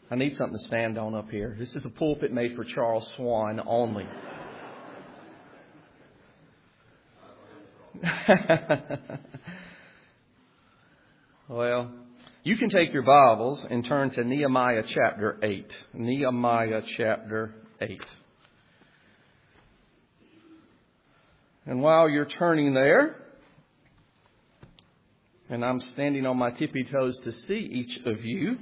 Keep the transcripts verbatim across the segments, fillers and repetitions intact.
I need something to stand on up here. This is a pulpit made for Charles Swan only. Well, you can take your Bibles and turn to Nehemiah chapter eight. Nehemiah chapter eight. And while you're turning there, and I'm standing on my tippy toes to see each of you,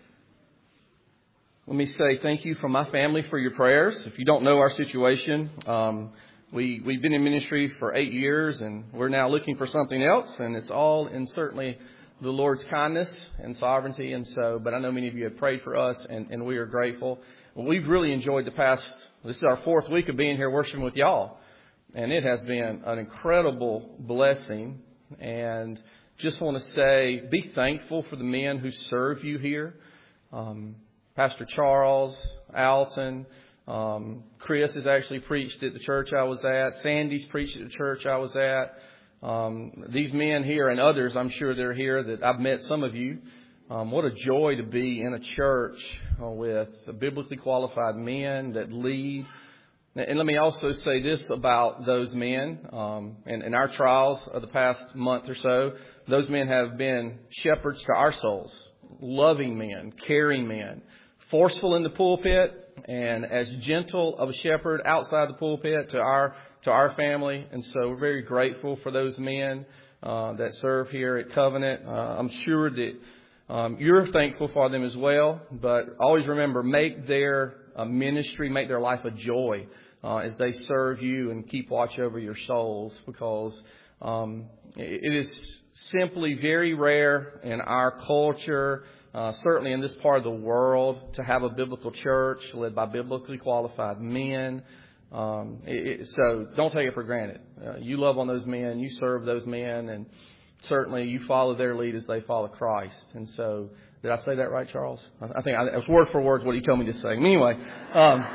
let me say thank you from my family for your prayers. If you don't know our situation, um, we, we've been in ministry for eight years and we're now looking for something else. And it's all in certainly the Lord's kindness and sovereignty. And so, but I know many of you have prayed for us and, and we are grateful. We've really enjoyed the past, this is our fourth week of being here worshiping with y'all. And it has been an incredible blessing. And just want to say, be thankful for the men who serve you here. Um, Pastor Charles, Alton, um, Chris has actually preached at the church I was at. Sandy's preached at the church I was at. Um, these men here and others, I'm sure they're here that I've met some of you. Um, what a joy to be in a church uh, with biblically qualified men that lead. And let me also say this about those men. Um, and in our trials of the past month or so, those men have been shepherds to our souls, loving men, caring men, forceful in the pulpit, and as gentle of a shepherd outside the pulpit to our to our family. And so we're very grateful for those men uh, that serve here at Covenant. Uh, I'm sure that um, you're thankful for them as well. But always remember, make their uh, ministry, make their life a joy uh, as they serve you and keep watch over your souls, because um, it is simply very rare in our culture, Uh, certainly in this part of the world, to have a biblical church led by biblically qualified men. Um, it, it, so don't take it for granted. Uh, you love on those men, you serve those men, and certainly you follow their lead as they follow Christ. And so, did I say that right, Charles? I, I think I, it was word for word what he told me to say. Anyway, um,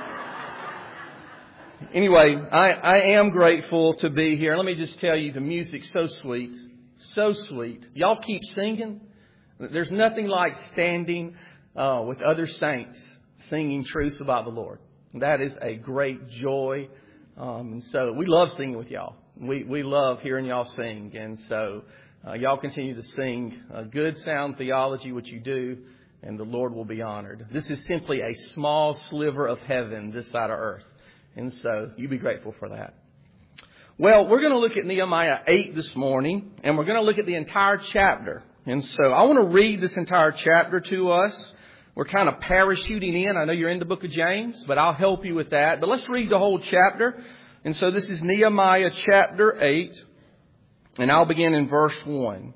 anyway, I, I am grateful to be here. Let me just tell you, the music's so sweet, so sweet. Y'all keep singing. There's nothing like standing uh, with other saints singing truths about the Lord. That is a great joy. Um, and so we love singing with y'all. We we love hearing y'all sing. And so uh, y'all continue to sing uh, good sound theology, which you do, and the Lord will be honored. This is simply a small sliver of heaven this side of earth. And so you be grateful for that. Well, we're going to look at Nehemiah eight this morning, and we're going to look at the entire chapter. And so I want to read this entire chapter to us. We're kind of parachuting in. I know you're in the book of James, butLl help you with that. But let's read the whole chapter. And so this is Nehemiah chapter eight, and I'll begin in verse one.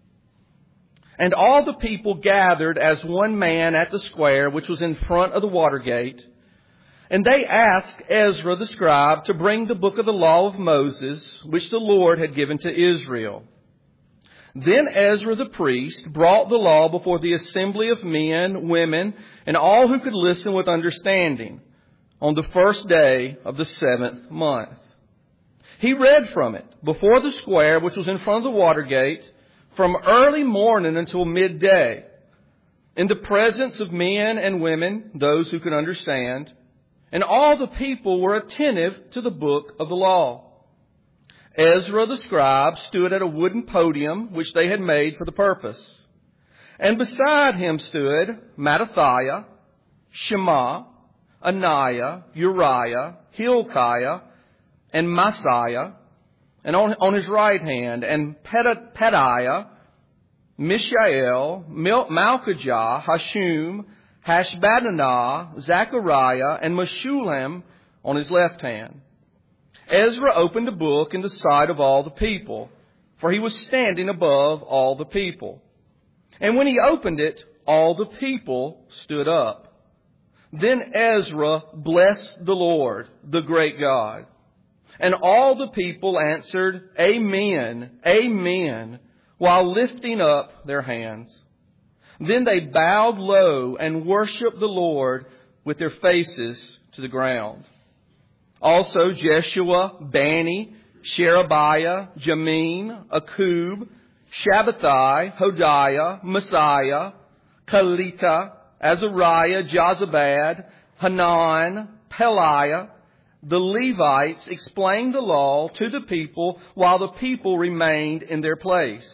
And all the people gathered as one man at the square, which was in front of the water gate. And they asked Ezra the scribe to bring the book of the law of Moses, which the Lord had given to Israel. Then Ezra the priest brought the law before the assembly of men, women, and all who could listen with understanding on the first day of the seventh month. He read from it before the square, which was in front of the water gate, from early morning until midday, in the presence of men and women, those who could understand. And all the people were attentive to the book of the law. Ezra the scribe stood at a wooden podium which they had made for the purpose. And beside him stood Mattathiah, Shema, Ananiah, Uriah, Hilkiah, and Messiah, and on, on his right hand, and Pedaiah, Mishael, Malchijah, Hashum, Hashbaddanah, Zechariah, and Meshullam on his left hand. Ezra opened the book in the sight of all the people, for he was standing above all the people. And when he opened it, all the people stood up. Then Ezra blessed the Lord, the great God. And all the people answered, Amen, Amen, while lifting up their hands. Then they bowed low and worshiped the Lord with their faces to the ground. Also Jeshua, Bani, Sherebiah, Jamin, Akub, Shabbatai, Hodiah, Messiah, Kalita, Azariah, Jozabad, Hanan, Peliah, the Levites explained the law to the people while the people remained in their place.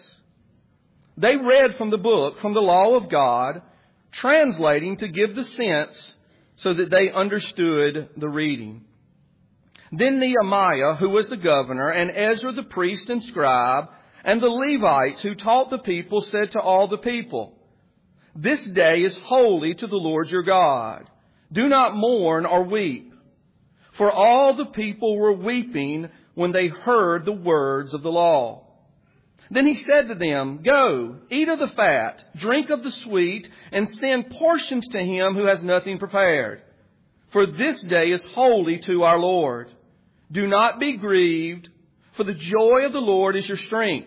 They read from the book, from the law of God, translating to give the sense so that they understood the reading. Then Nehemiah, who was the governor, and Ezra the priest and scribe, and the Levites who taught the people, said to all the people, "This day is holy to the Lord your God. Do not mourn or weep." For all the people were weeping when they heard the words of the law. Then he said to them, "Go, eat of the fat, drink of the sweet, and send portions to him who has nothing prepared. For this day is holy to our Lord. Do not be grieved, for the joy of the Lord is your strength."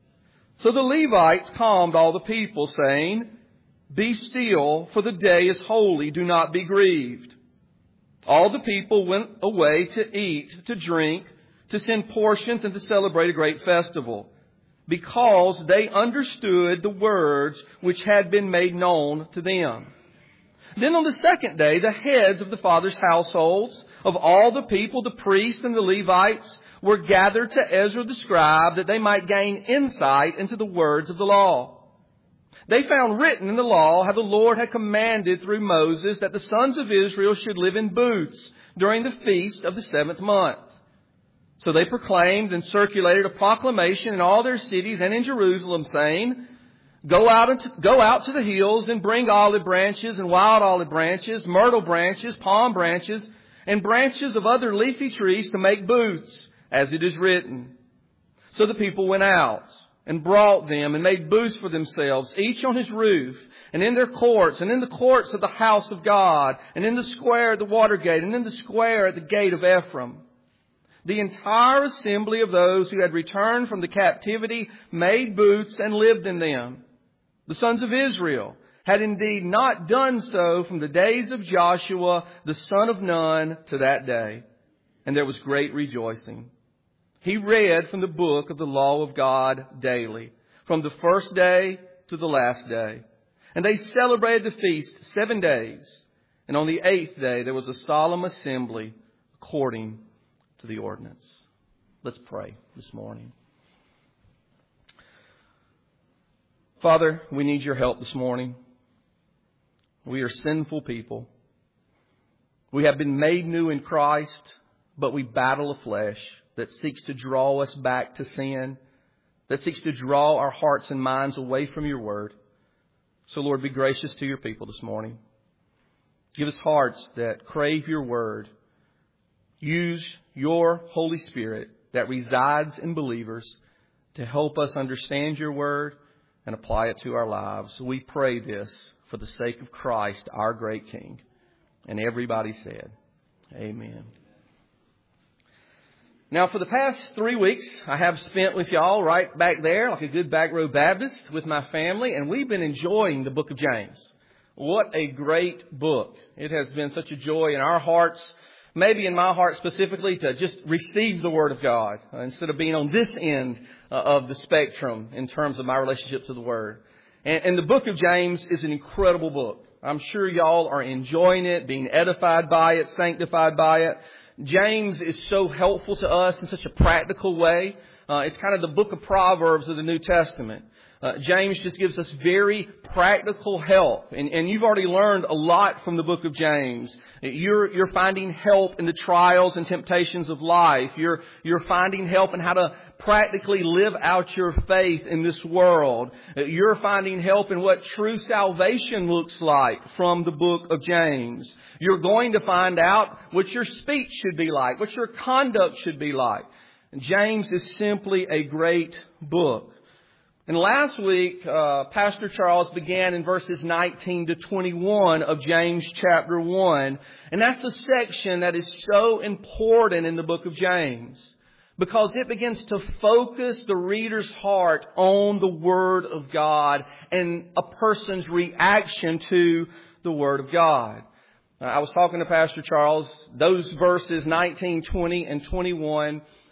So the Levites calmed all the people, saying, "Be still, for the day is holy. Do not be grieved." All the people went away to eat, to drink, to send portions, and to celebrate a great festival, because they understood the words which had been made known to them. Then on the second day, the heads of the fathers' households, of all the people, the priests and the Levites, were gathered to Ezra the scribe, that they might gain insight into the words of the law. They found written in the law how the Lord had commanded through Moses that the sons of Israel should live in booths during the feast of the seventh month. So they proclaimed and circulated a proclamation in all their cities and in Jerusalem, saying, Go out, into, go out to the hills and bring olive branches and wild olive branches, myrtle branches, palm branches, and branches of other leafy trees to make booths, as it is written. So the people went out and brought them and made booths for themselves, each on his roof, and in their courts, and in the courts of the house of God, and in the square at the water gate, and in the square at the gate of Ephraim. The entire assembly of those who had returned from the captivity made booths and lived in them. The sons of Israel had indeed not done so from the days of Joshua, the son of Nun, to that day. And there was great rejoicing. He read from the book of the law of God daily, from the first day to the last day. And they celebrated the feast seven days. And on the eighth day there was a solemn assembly according to the ordinance. Let's pray this morning. Father, we need your help this morning. We are sinful people. We have been made new in Christ, but we battle a flesh that seeks to draw us back to sin, that seeks to draw our hearts and minds away from your word. So, Lord, be gracious to your people this morning. Give us hearts that crave your word. Use your Holy Spirit that resides in believers to help us understand your word and apply it to our lives. We pray this for the sake of Christ, our great King. And everybody said, Amen. Now, for the past three weeks, I have spent with y'all right back there, like a good back row Baptist, with my family, and we've been enjoying the book of James. What a great book. It has been such a joy in our hearts, maybe in my heart specifically, to just receive the Word of God uh, instead of being on this end uh, of the spectrum in terms of my relationship to the Word. And, and the book of James is an incredible book. I'm sure y'all are enjoying it, being edified by it, sanctified by it. James is so helpful to us in such a practical way. Uh, it's kind of the book of Proverbs of the New Testament. Uh, James just gives us very practical help. And, and you've already learned a lot from the book of James. You're, you're finding help in the trials and temptations of life. You're, you're finding help in how to practically live out your faith in this world. You're finding help in what true salvation looks like from the book of James. You're going to find out what your speech should be like, what your conduct should be like. And James is simply a great book. And last week, uh, Pastor Charles began in verses nineteen to twenty-one of James chapter one. And that's the section that is so important in the book of James, because it begins to focus the reader's heart on the Word of God and a person's reaction to the Word of God. Uh, I was talking to Pastor Charles. Those verses nineteen, twenty, and twenty-one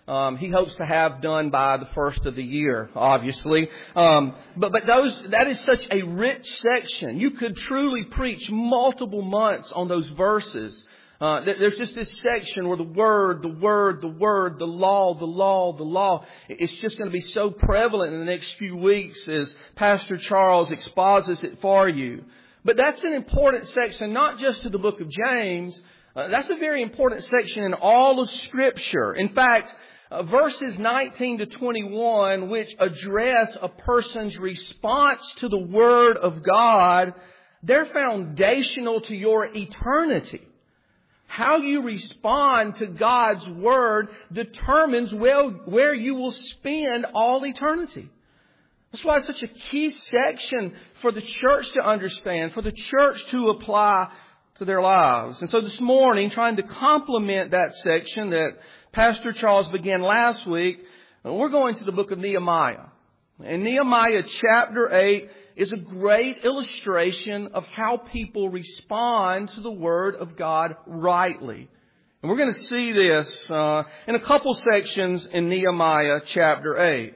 Um, he hopes to have done by the first of the year, obviously. Um, but but those that is such a rich section. You could truly preach multiple months on those verses. Uh, there's just this section where the Word, the Word, the Word, the law, the law, the law. It's just going to be so prevalent in the next few weeks as Pastor Charles exposits it for you. But that's an important section, not just to the book of James. Uh, that's a very important section in all of Scripture. In fact, uh, verses nineteen to twenty-one, which address a person's response to the Word of God, they're foundational to your eternity. How you respond to God's Word determines well where you will spend all eternity. That's why it's such a key section for the church to understand, for the church to apply to their lives. And so this morning, trying to complement that section that Pastor Charles began last week, we're going to the book of Nehemiah. And Nehemiah chapter eight is a great illustration of how people respond to the Word of God rightly. And we're going to see this uh, in a couple sections in Nehemiah chapter eight.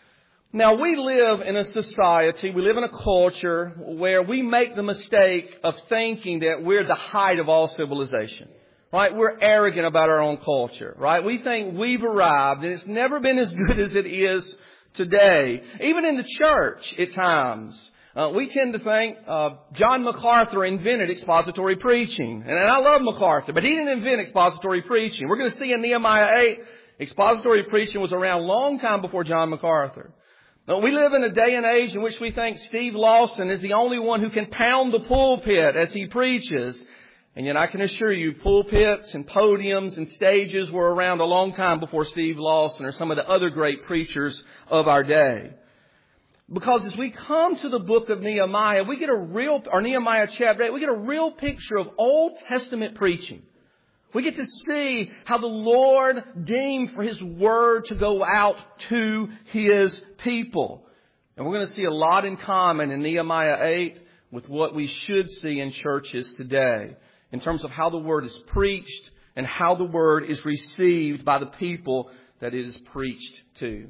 Now, we live in a society, we live in a culture where we make the mistake of thinking that we're the height of all civilization. Right? We're arrogant about our own culture. Right? We think we've arrived and it's never been as good as it is today. Even in the church at times. Uh, we tend to think uh, John MacArthur invented expository preaching. And I love MacArthur, but he didn't invent expository preaching. We're going to see in Nehemiah eight, expository preaching was around a long time before John MacArthur. Now, we live in a day and age in which we think Steve Lawson is the only one who can pound the pulpit as he preaches. And yet I can assure you, pulpits and podiums and stages were around a long time before Steve Lawson or some of the other great preachers of our day. Because as we come to the book of Nehemiah, we get a real, or Nehemiah chapter eight, we get a real picture of Old Testament preaching. We get to see how the Lord deemed for His Word to go out to His people. And we're going to see a lot in common in Nehemiah eight with what we should see in churches today in terms of how the Word is preached and how the Word is received by the people that it is preached to.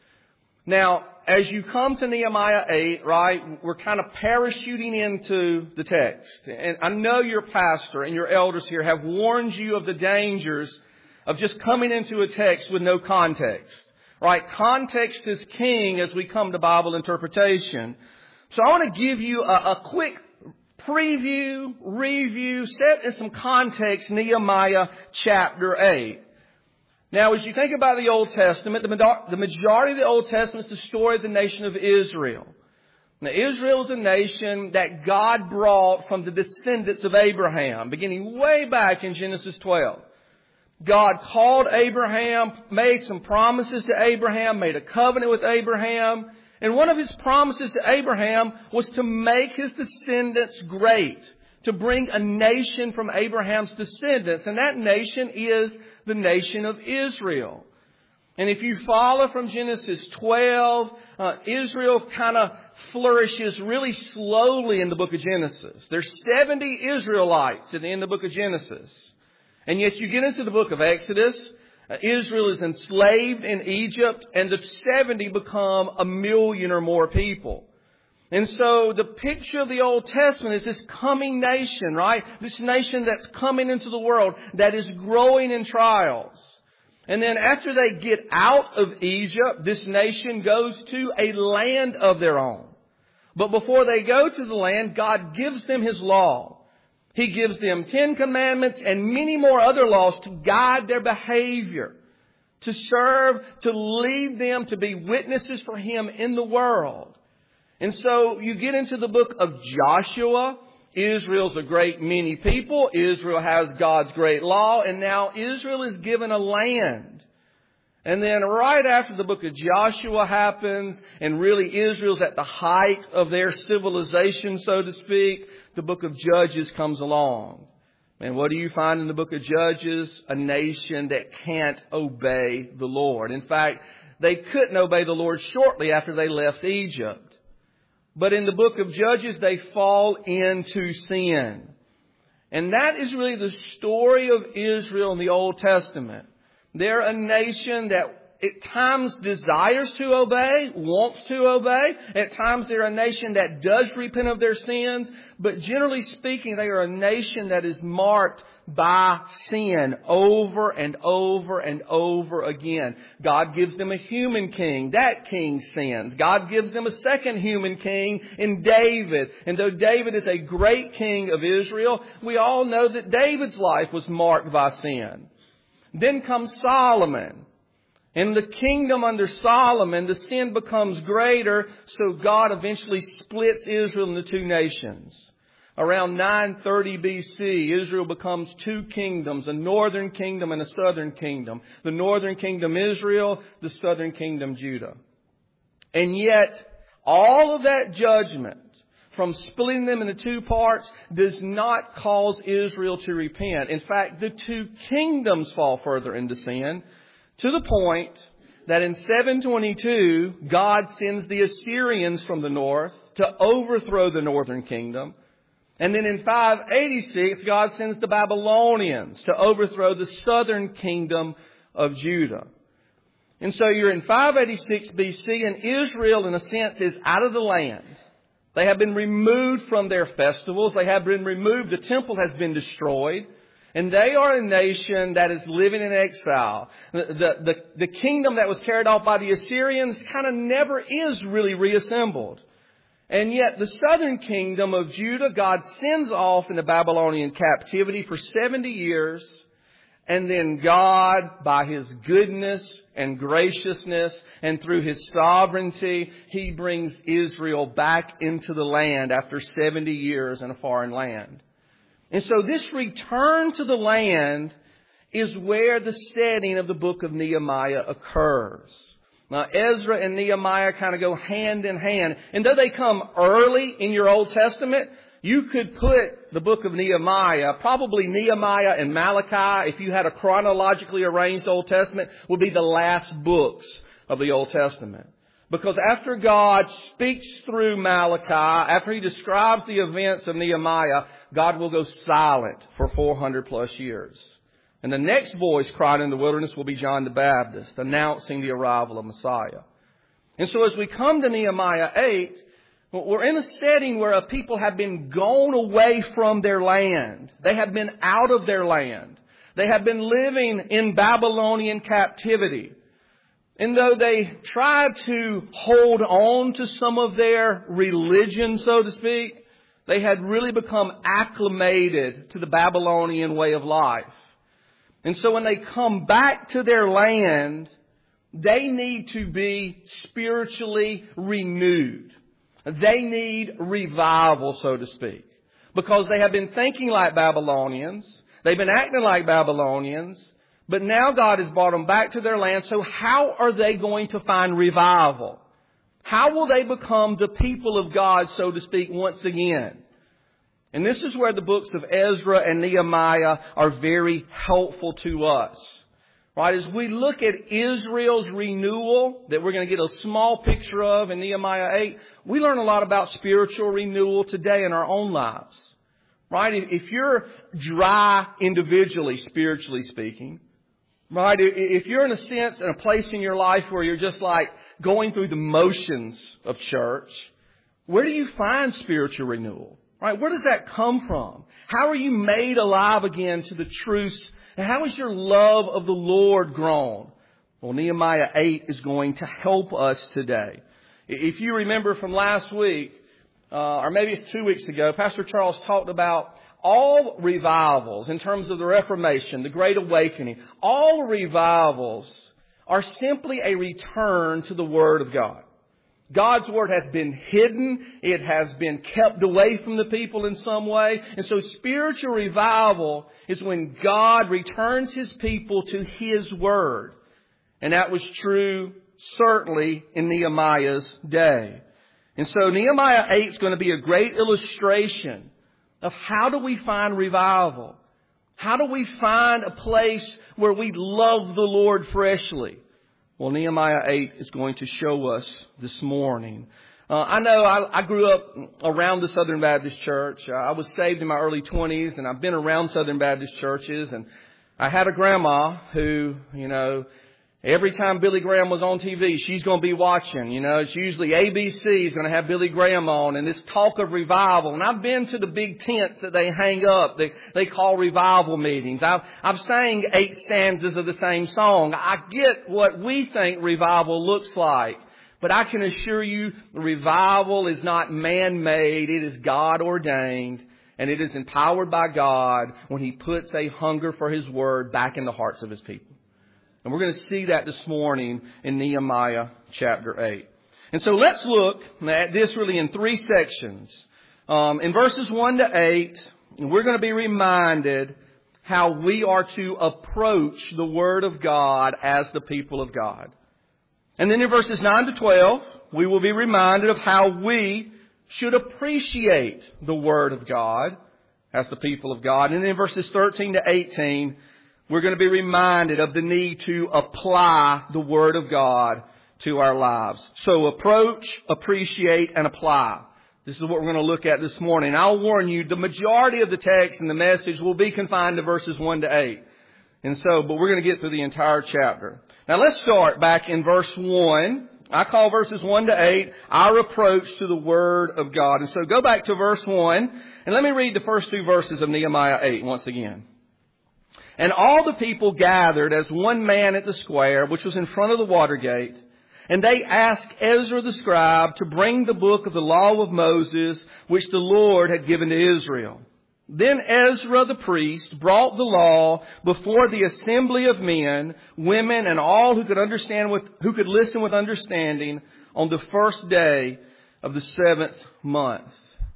Now, as you come to Nehemiah eight, right, we're kind of parachuting into the text. And I know your pastor and your elders here have warned you of the dangers of just coming into a text with no context. Right? Context is king as we come to Bible interpretation. So I want to give you a, a quick preview, review, set in some context, Nehemiah chapter eight. Now, as you think about the Old Testament, the majority of the Old Testament is the story of the nation of Israel. Now, Israel is a nation that God brought from the descendants of Abraham, beginning way back in Genesis twelve. God called Abraham, made some promises to Abraham, made a covenant with Abraham. And one of His promises to Abraham was to make his descendants great, to bring a nation from Abraham's descendants. And that nation is the nation of Israel. And if you follow from Genesis twelve, uh, Israel kind of flourishes really slowly in the book of Genesis. There's seventy Israelites at the end of the book of Genesis. And yet you get into the book of Exodus, uh, Israel is enslaved in Egypt, and the seventy become a million or more people. And so the picture of the Old Testament is this coming nation, right? This nation that's coming into the world, that is growing in trials. And then after they get out of Egypt, this nation goes to a land of their own. But before they go to the land, God gives them His law. He gives them Ten Commandments and many more other laws to guide their behavior, to serve, to lead them to be witnesses for Him in the world. And so you get into the book of Joshua. Israel's a great many people. Israel has God's great law. And now Israel is given a land. And then right after the book of Joshua happens, and really Israel's at the height of their civilization, so to speak, the book of Judges comes along. And what do you find in the book of Judges? A nation that can't obey the Lord. In fact, they couldn't obey the Lord shortly after they left Egypt. But in the book of Judges, they fall into sin. And that is really the story of Israel in the Old Testament. They're a nation that at times desires to obey, wants to obey. At times they're a nation that does repent of their sins. But generally speaking, they are a nation that is marked by sin over and over and over again. God gives them a human king. That king sins. God gives them a second human king in David. And though David is a great king of Israel, we all know that David's life was marked by sin. Then comes Solomon. In the kingdom under Solomon, the sin becomes greater, so God eventually splits Israel into two nations. Around nine thirty B C, Israel becomes two kingdoms, a northern kingdom and a southern kingdom. The northern kingdom Israel, the southern kingdom Judah. And yet, all of that judgment from splitting them into two parts does not cause Israel to repent. In fact, the two kingdoms fall further into sin, to the point that in seven twenty-two, God sends the Assyrians from the north to overthrow the northern kingdom. And then in five eighty-six, God sends the Babylonians to overthrow the southern kingdom of Judah. And so you're in five eighty-six B C, and Israel, in a sense, is out of the land. They have been removed from their festivals. They have been removed. The temple has been destroyed. And they are a nation that is living in exile. The, the, the, the kingdom that was carried off by the Assyrians kind of never is really reassembled. And yet the southern kingdom of Judah, God sends off into Babylonian captivity for seventy years. And then God, by His goodness and graciousness and through His sovereignty, He brings Israel back into the land after seventy years in a foreign land. And so this return to the land is where the setting of the book of Nehemiah occurs. Now, Ezra and Nehemiah kind of go hand in hand. And though they come early in your Old Testament, you could put the book of Nehemiah, probably Nehemiah and Malachi, if you had a chronologically arranged Old Testament, would be the last books of the Old Testament. Because after God speaks through Malachi, after He describes the events of Nehemiah, God will go silent for four hundred plus years. And the next voice cried in the wilderness will be John the Baptist, announcing the arrival of Messiah. And so as we come to Nehemiah eight, we're in a setting where a people have been gone away from their land. They have been out of their land. They have been living in Babylonian captivity. And though they tried to hold on to some of their religion, so to speak, they had really become acclimated to the Babylonian way of life. And so when they come back to their land, they need to be spiritually renewed. They need revival, so to speak, because they have been thinking like Babylonians. They've been acting like Babylonians. But now God has brought them back to their land. So how are they going to find revival? How will they become the people of God, so to speak, once again? And this is where the books of Ezra and Nehemiah are very helpful to us. Right? As we look at Israel's renewal that we're going to get a small picture of in Nehemiah eight, we learn a lot about spiritual renewal today in our own lives. Right? If you're dry individually, spiritually speaking, right? If you're in a sense in a place in your life where you're just like going through the motions of church, where do you find spiritual renewal? Right? Where does that come from? How are you made alive again to the truths? And how is your love of the Lord grown? Well, Nehemiah eight is going to help us today. If you remember from last week, uh, or maybe it's two weeks ago, Pastor Charles talked about all revivals in terms of the Reformation, the Great Awakening. All revivals are simply a return to the Word of God. God's Word has been hidden. It has been kept away from the people in some way. And so spiritual revival is when God returns His people to His Word. And that was true certainly in Nehemiah's day. And so Nehemiah eight is going to be a great illustration of how do we find revival? How do we find a place where we love the Lord freshly? Well, Nehemiah eight is going to show us this morning. Uh, I know I, I grew up around the Southern Baptist Church. Uh, I was saved in my early twenties, and I've been around Southern Baptist churches. And I had a grandma who, you know, every time Billy Graham was on T V, she's going to be watching. You know, it's usually A B C is going to have Billy Graham on, and this talk of revival. And I've been to the big tents that they hang up that they call revival meetings. I've, I've sang eight stanzas of the same song. I get what we think revival looks like. But I can assure you, revival is not man-made. It is God-ordained. And it is empowered by God when He puts a hunger for His Word back in the hearts of His people. And we're going to see that this morning in Nehemiah chapter eight. And so let's look at this really in three sections. Um, in verses one to eight, we're going to be reminded how we are to approach the Word of God as the people of God. And then in verses nine to twelve, we will be reminded of how we should appreciate the Word of God as the people of God. And in verses thirteen to eighteen, we're going to be reminded of the need to apply the Word of God to our lives. So approach, appreciate, and apply. This is what we're going to look at this morning. I'll warn you, the majority of the text and the message will be confined to verses one to eight. And so, but we're going to get through the entire chapter. Now let's start back in verse one. I call verses one to eight our approach to the Word of God. And so go back to verse one and let me read the first two verses of Nehemiah eight once again. And all the people gathered as one man at the square, which was in front of the water gate. And they asked Ezra the scribe to bring the book of the law of Moses, which the Lord had given to Israel. Then Ezra the priest brought the law before the assembly of men, women, and all who could understand with, who could listen with understanding on the first day of the seventh month.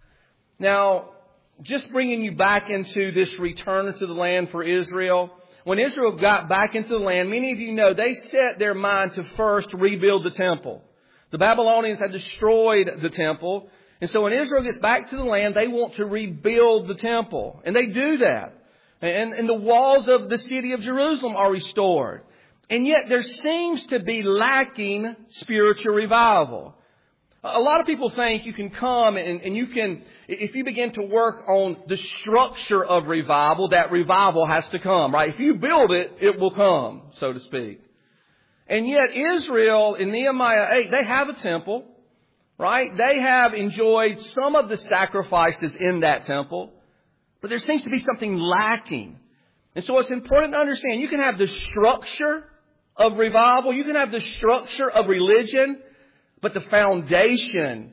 Now, just bringing you back into this return to the land for Israel. When Israel got back into the land, many of you know they set their mind to first rebuild the temple. The Babylonians had destroyed the temple. And so when Israel gets back to the land, they want to rebuild the temple. And they do that. And, and the walls of the city of Jerusalem are restored. And yet there seems to be lacking spiritual revival. A lot of people think you can come and, and you can, if you begin to work on the structure of revival, that revival has to come, right? If you build it, it will come, so to speak. And yet Israel in Nehemiah eight, they have a temple. Right? They have enjoyed some of the sacrifices in that temple, but there seems to be something lacking. And so it's important to understand you can have the structure of revival, you can have the structure of religion, but the foundation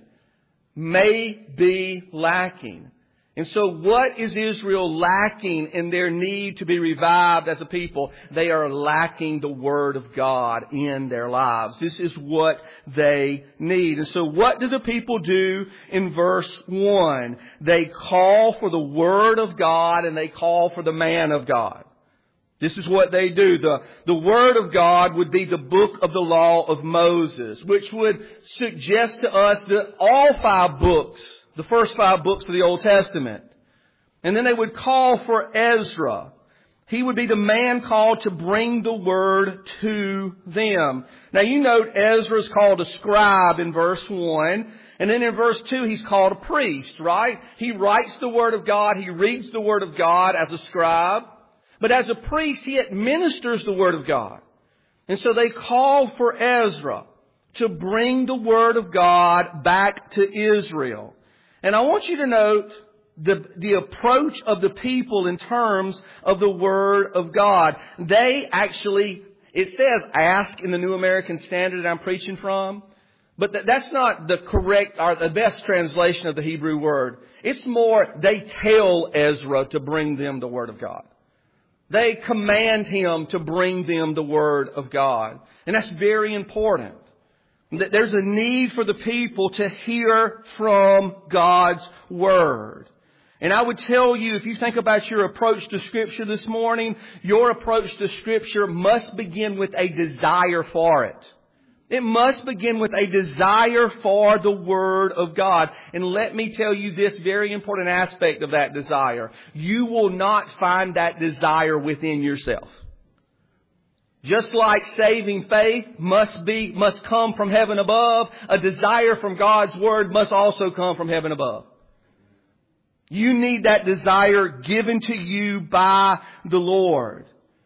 may be lacking. And so what is Israel lacking in their need to be revived as a people? They are lacking the Word of God in their lives. This is what they need. And so what do the people do in verse one? They call for the Word of God and they call for the man of God. This is what they do. The, the Word of God would be the book of the law of Moses, which would suggest to us that all five books, the first five books of the Old Testament. And then they would call for Ezra. He would be the man called to bring the Word to them. Now you note Ezra's called a scribe in verse one. And then in verse two he's called a priest, right? He writes the Word of God. He reads the Word of God as a scribe. But as a priest he administers the Word of God. And so they call for Ezra to bring the Word of God back to Israel. And I want you to note the, the approach of the people in terms of the Word of God. They actually, it says ask in the New American Standard that I'm preaching from. But that, that's not the correct or the best translation of the Hebrew word. It's more, they tell Ezra to bring them the Word of God. They command him to bring them the Word of God. And that's very important. There's a need for the people to hear from God's Word. And I would tell you, if you think about your approach to Scripture this morning, your approach to Scripture must begin with a desire for it. It must begin with a desire for the Word of God. And let me tell you this very important aspect of that desire. You will not find that desire within yourself. Just like saving faith must be, must come from heaven above, a desire from God's Word must also come from heaven above. You need that desire given to you by the Lord.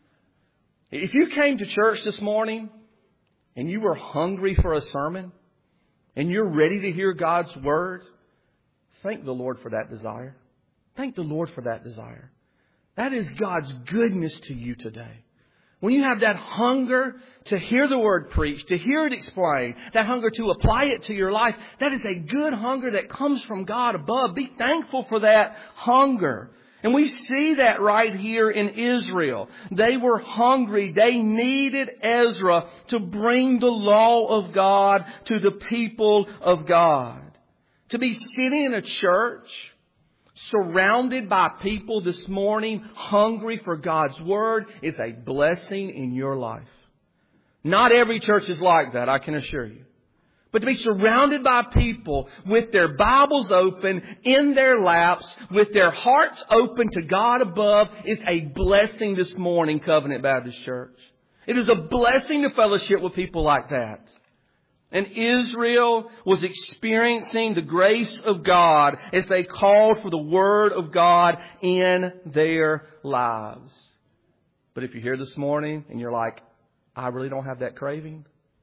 If you came to church this morning and you were hungry for a sermon and you're ready to hear God's Word, thank the Lord for that desire. Thank the Lord for that desire. That is God's goodness to you today. When you have that hunger to hear the Word preached, to hear it explained, that hunger to apply it to your life, that is a good hunger that comes from God above. Be thankful for that hunger. And we see that right here in Israel. They were hungry. They needed Ezra to bring the law of God to the people of God. To be sitting in a church surrounded by people this morning hungry for God's Word is a blessing in your life. Not every church is like that, I can assure you. But to be surrounded by people with their Bibles open, in their laps, with their hearts open to God above is a blessing this morning, Covenant Baptist Church. It is a blessing to fellowship with people like that. And Israel was experiencing the grace of God as they called for the Word of God in their lives. But if you're here this morning and you're like, I really don't have that craving,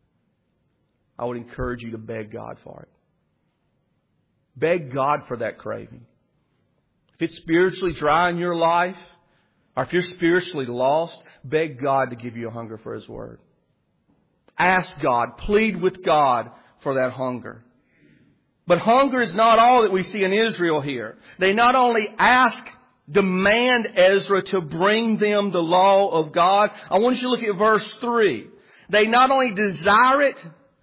I would encourage you to beg God for it. Beg God for that craving. If it's spiritually dry in your life, or if you're spiritually lost, beg God to give you a hunger for His Word. Ask God, plead with God for that hunger. But hunger is not all that we see in Israel here. They not only ask, demand Ezra to bring them the law of God. I want you to look at verse three. They not only desire it,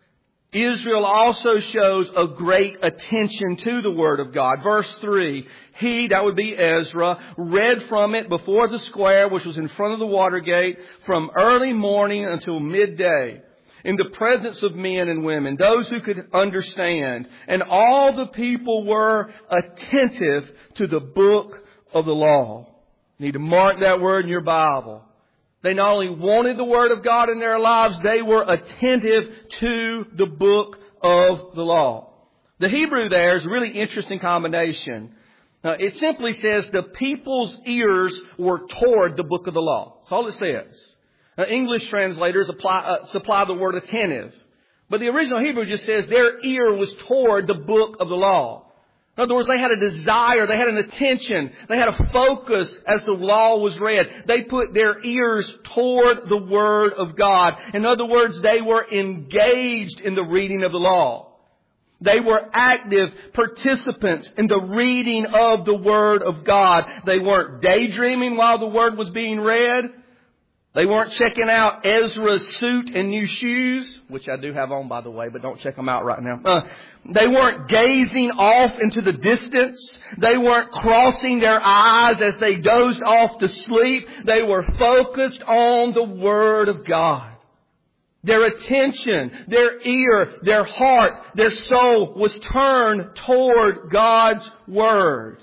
Israel also shows a great attention to the Word of God. Verse three, he, that would be Ezra, read from it before the square, which was in front of the water gate, from early morning until midday, in the presence of men and women, those who could understand. And all the people were attentive to the book of the law. You need to mark that word in your Bible. They not only wanted the Word of God in their lives, they were attentive to the book of the law. The Hebrew there is a really interesting combination. Now, it simply says the people's ears were toward the book of the law. That's all it says. Now, English translators apply, uh, supply the word attentive. But the original Hebrew just says their ear was toward the book of the law. In other words, they had a desire, they had an attention, they had a focus as the law was read. They put their ears toward the Word of God. In other words, they were engaged in the reading of the law. They were active participants in the reading of the Word of God. They weren't daydreaming while the Word was being read. They weren't checking out Ezra's suit and new shoes, which I do have on, by the way, but don't check them out right now. Uh, they weren't gazing off into the distance. They weren't crossing their eyes as they dozed off to sleep. They were focused on the Word of God. Their attention, their ear, their heart, their soul was turned toward God's Word.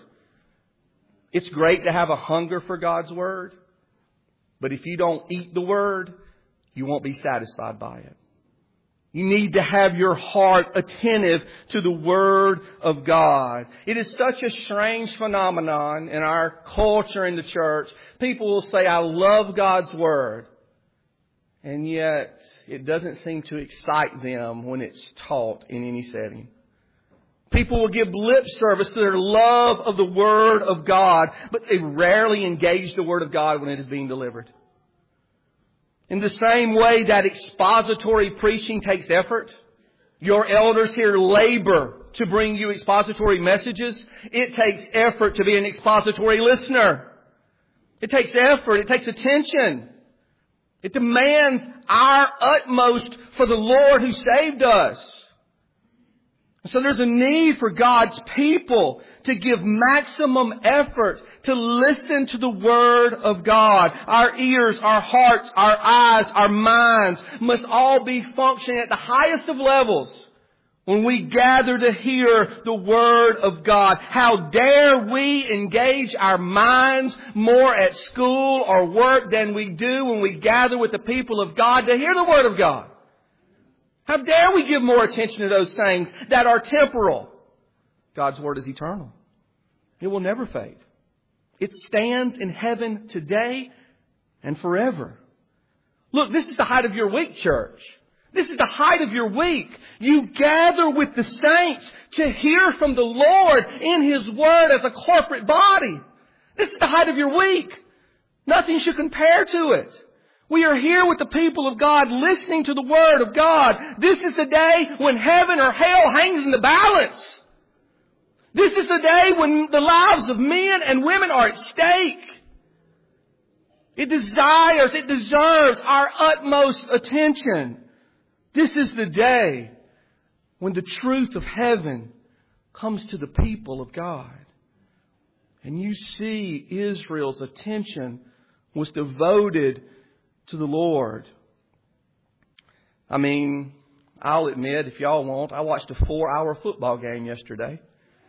It's great to have a hunger for God's Word. But if you don't eat the Word, you won't be satisfied by it. You need to have your heart attentive to the Word of God. It is such a strange phenomenon in our culture in the church. People will say, I love God's Word. And yet, it doesn't seem to excite them when it's taught in any setting. People will give lip service to their love of the Word of God, but they rarely engage the Word of God when it is being delivered. In the same way that expository preaching takes effort, your elders here labor to bring you expository messages. It takes effort to be an expository listener. It takes effort. It takes attention. It demands our utmost for the Lord who saved us. So there's a need for God's people to give maximum effort to listen to the Word of God. Our ears, our hearts, our eyes, our minds must all be functioning at the highest of levels when we gather to hear the Word of God. How dare we engage our minds more at school or work than we do when we gather with the people of God to hear the Word of God? How dare we give more attention to those things that are temporal? God's Word is eternal. It will never fade. It stands in heaven today and forever. Look, this is the height of your week, church. This is the height of your week. You gather with the saints to hear from the Lord in His Word as a corporate body. This is the height of your week. Nothing should compare to it. We are here with the people of God listening to the Word of God. This is the day when heaven or hell hangs in the balance. This is the day when the lives of men and women are at stake. It desires, it deserves our utmost attention. This is the day when the truth of heaven comes to the people of God. And you see Israel's attention was devoted to the Lord. I mean, I'll admit, if y'all won't, I watched a four-hour football game yesterday.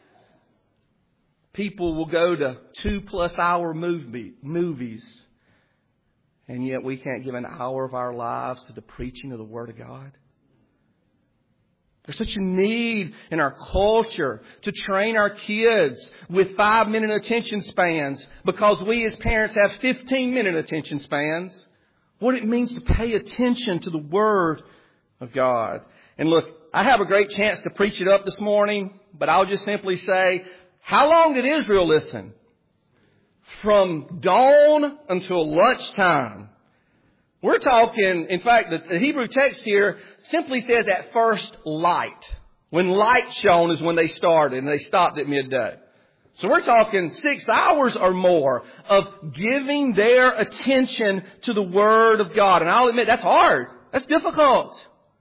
People will go to two-plus-hour movie, movies, and yet we can't give an hour of our lives to the preaching of the Word of God. There's such a need in our culture to train our kids with five-minute attention spans because we as parents have fifteen-minute attention spans. What it means to pay attention to the Word of God. And look, I have a great chance to preach it up this morning, but I'll just simply say, how long did Israel listen? From dawn until lunchtime. We're talking, in fact, the Hebrew text here simply says at first light. When light shone is when they started and they stopped at midday. So we're talking six hours or more of giving their attention to the Word of God. And I'll admit, that's hard. That's difficult.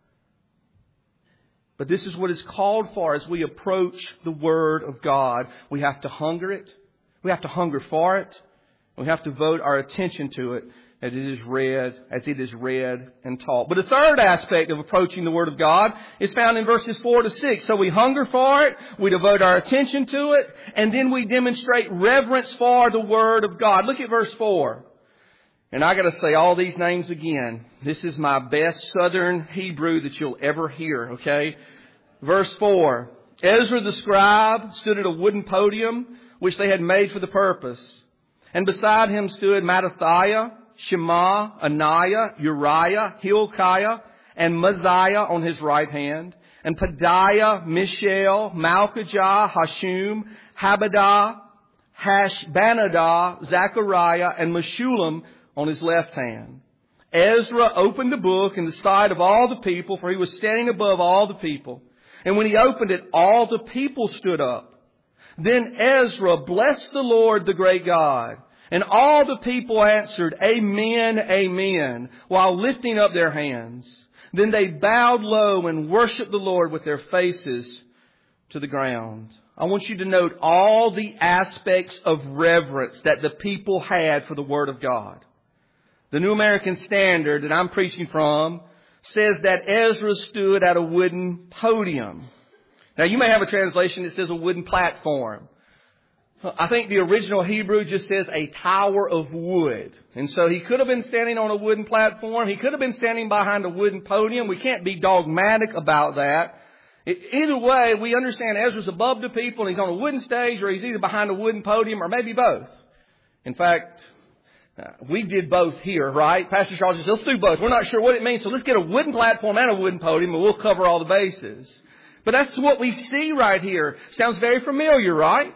But this is what is called for as we approach the Word of God. We have to hunger it. We have to hunger for it. We have to devote our attention to it as it is read, as it is read and taught. But the third aspect of approaching the Word of God is found in verses four to six. So we hunger for it, we devote our attention to it, and then we demonstrate reverence for the Word of God. Look at verse four. And I got to say all these names again. This is my best Southern Hebrew that you'll ever hear, okay? Verse four. Ezra the scribe stood at a wooden podium which they had made for the purpose. And beside him stood Mattathiah, Shema, Ananiah, Uriah, Hilkiah, and Messiah on his right hand, and Pedaiah, Mishael, Malchijah, Hashum, Habadah, Hashbanadah, Zechariah, and Meshullam on his left hand. Ezra opened the book in the sight of all the people, for he was standing above all the people. And when he opened it, all the people stood up. Then Ezra blessed the Lord, the great God. And all the people answered, Amen, Amen, while lifting up their hands. Then they bowed low and worshiped the Lord with their faces to the ground. I want you to note all the aspects of reverence that the people had for the Word of God. The New American Standard that I'm preaching from says that Ezra stood at a wooden podium. Now, you may have a translation that says a wooden platform. I think the original Hebrew just says a tower of wood. And so he could have been standing on a wooden platform. He could have been standing behind a wooden podium. We can't be dogmatic about that. Either way, we understand Ezra's above the people and he's on a wooden stage, or he's either behind a wooden podium, or maybe both. In fact, we did both here, right? Pastor Charles says, let's do both. We're not sure what it means, so let's get a wooden platform and a wooden podium and we'll cover all the bases. But that's what we see right here. Sounds very familiar, right?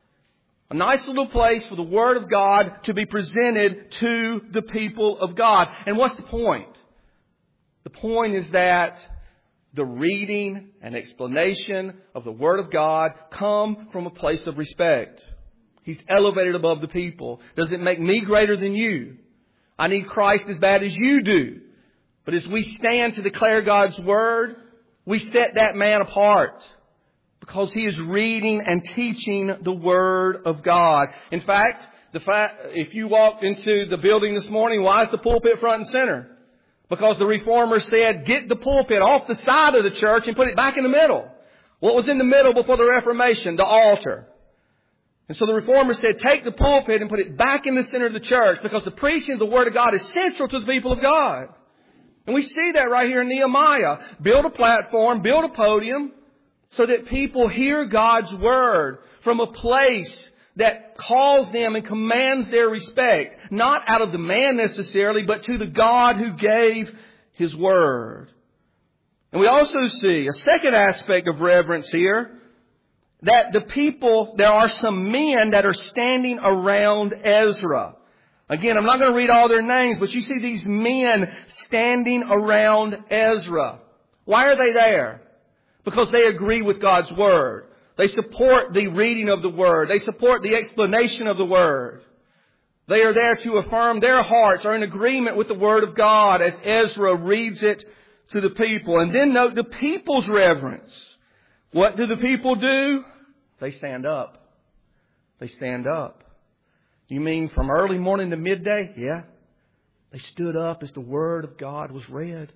A nice little place for the Word of God to be presented to the people of God. And what's the point? The point is that the reading and explanation of the Word of God come from a place of respect. He's elevated above the people. Does it make me greater than you? I need Christ as bad as you do. But as we stand to declare God's Word, we set that man apart. Because he is reading and teaching the Word of God. In fact, the fact, if you walked into the building this morning, why is the pulpit front and center? Because the Reformers said, get the pulpit off the side of the church and put it back in the middle. What was in the middle before the Reformation? The altar. And so the Reformers said, take the pulpit and put it back in the center of the church, because the preaching of the Word of God is central to the people of God. And we see that right here in Nehemiah. Build a platform, build a podium, so that people hear God's Word from a place that calls them and commands their respect, not out of the man necessarily, but to the God who gave His Word. And we also see a second aspect of reverence here, that the people, there are some men that are standing around Ezra. Again, I'm not going to read all their names, but you see these men standing around Ezra. Why are they there? Because they agree with God's Word. They support the reading of the Word. They support the explanation of the Word. They are there to affirm their hearts are in agreement with the Word of God as Ezra reads it to the people. And then note the people's reverence. What do the people do? They stand up. They stand up. You mean from early morning to midday? Yeah. They stood up as the Word of God was read.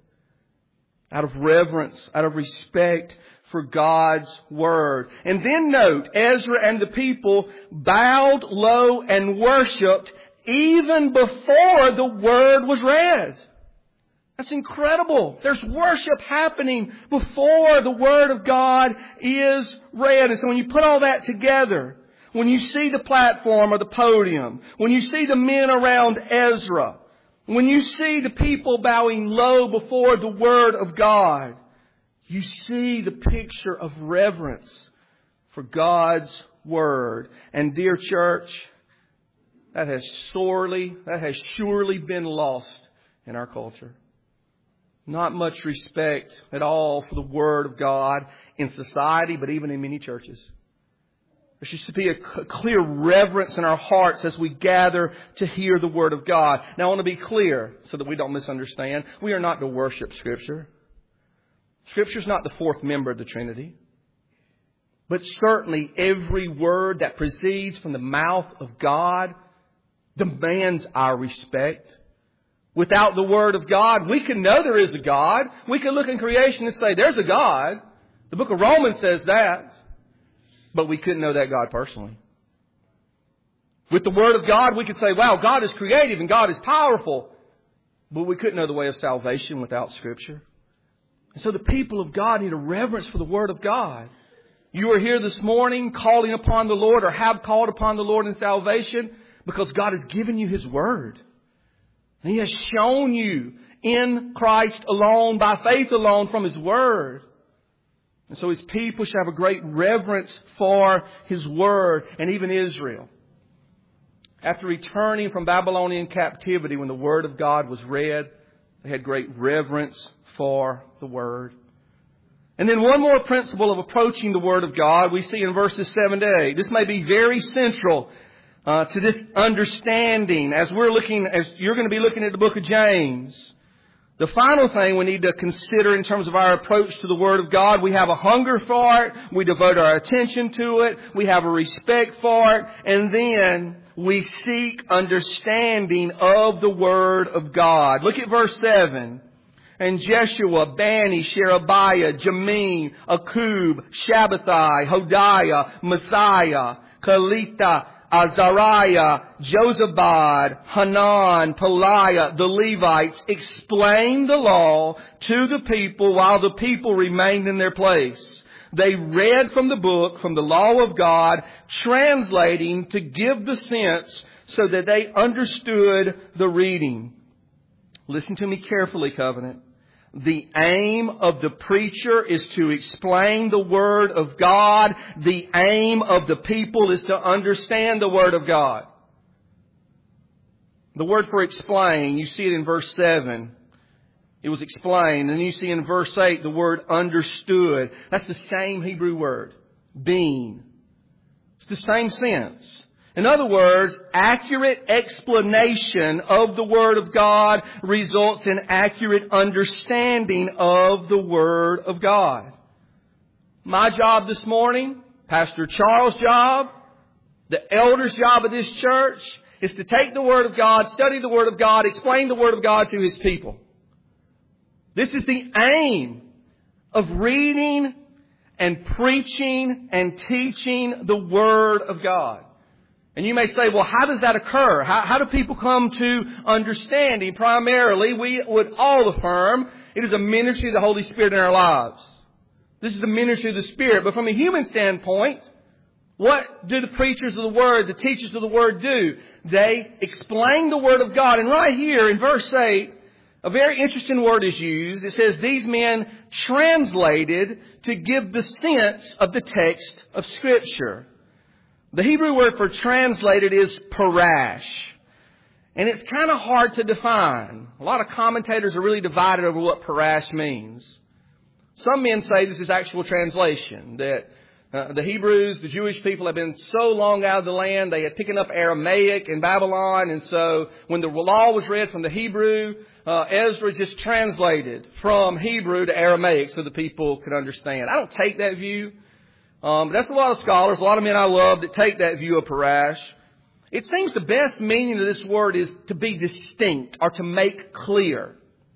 Out of reverence, out of respect for God's Word. And then note, Ezra and the people bowed low and worshipped even before the Word was read. That's incredible. There's worship happening before the Word of God is read. And so when you put all that together, when you see the platform or the podium, when you see the men around Ezra, when you see the people bowing low before the Word of God, you see the picture of reverence for God's Word. And dear church, that has sorely, that has surely been lost in our culture. Not much respect at all for the Word of God in society, but even in many churches. There should be a clear reverence in our hearts as we gather to hear the Word of God. Now I want to be clear so that we don't misunderstand. We are not to worship Scripture. Scripture is not the fourth member of the Trinity. But certainly every word that proceeds from the mouth of God demands our respect. Without the Word of God, we can know there is a God. We can look in creation and say, there's a God. The book of Romans says that. But we couldn't know that God personally. With the Word of God, we could say, wow, God is creative and God is powerful. But we couldn't know the way of salvation without Scripture. And so the people of God need a reverence for the Word of God. You are here this morning calling upon the Lord or have called upon the Lord in salvation because God has given you His Word. And He has shown you in Christ alone, by faith alone, from His Word. And so His people should have a great reverence for His Word, and even Israel. After returning from Babylonian captivity, when the Word of God was read, they had great reverence for the Word. And then one more principle of approaching the Word of God we see in verses seven to eight. This may be very central uh, to this understanding as we're looking, as you're going to be looking at the book of James. The final thing we need to consider in terms of our approach to the Word of God, we have a hunger for it, we devote our attention to it, we have a respect for it, and then we seek understanding of the Word of God. Look at verse seven. And Jeshua, Bani, Sherebiah, Jamin, Akub, Shabbatai, Hodiah, Messiah, Kelita, Azariah, Jozabad, Hanan, Peliah, the Levites explained the law to the people while the people remained in their place. They read from the book, from the law of God, translating to give the sense so that they understood the reading. Listen to me carefully, Covenant. The aim of the preacher is to explain the Word of God. The aim of the people is to understand the Word of God. The word for explain, you see it in verse seven. It was explained. And you see in verse eight the word understood. That's the same Hebrew word. Being. It's the same sense. In other words, accurate explanation of the Word of God results in accurate understanding of the Word of God. My job this morning, Pastor Charles' job, the elder's job of this church, is to take the Word of God, study the Word of God, explain the Word of God to His people. This is the aim of reading and preaching and teaching the Word of God. And you may say, well, how does that occur? How, how do people come to understanding? Primarily, we would all affirm it is a ministry of the Holy Spirit in our lives. This is the ministry of the Spirit. But from a human standpoint, What do the preachers of the Word, the teachers of the Word do? They explain the Word of God. And right here in verse eight, a very interesting word is used. It says, these men translated to give the sense of the text of Scripture. The Hebrew word for translated is parash. And it's kind of hard to define. A lot of commentators are really divided over what parash means. Some men say this is actual translation, that Uh, the Hebrews, the Jewish people, have been so long out of the land. They had taken up Aramaic in Babylon. And so when the law was read from the Hebrew, uh, Ezra just translated from Hebrew to Aramaic so the people could understand. I don't take that view. Um, but that's a lot of scholars, a lot of men I love that take that view of parash. It seems the best meaning of this word is to be distinct or to make clear.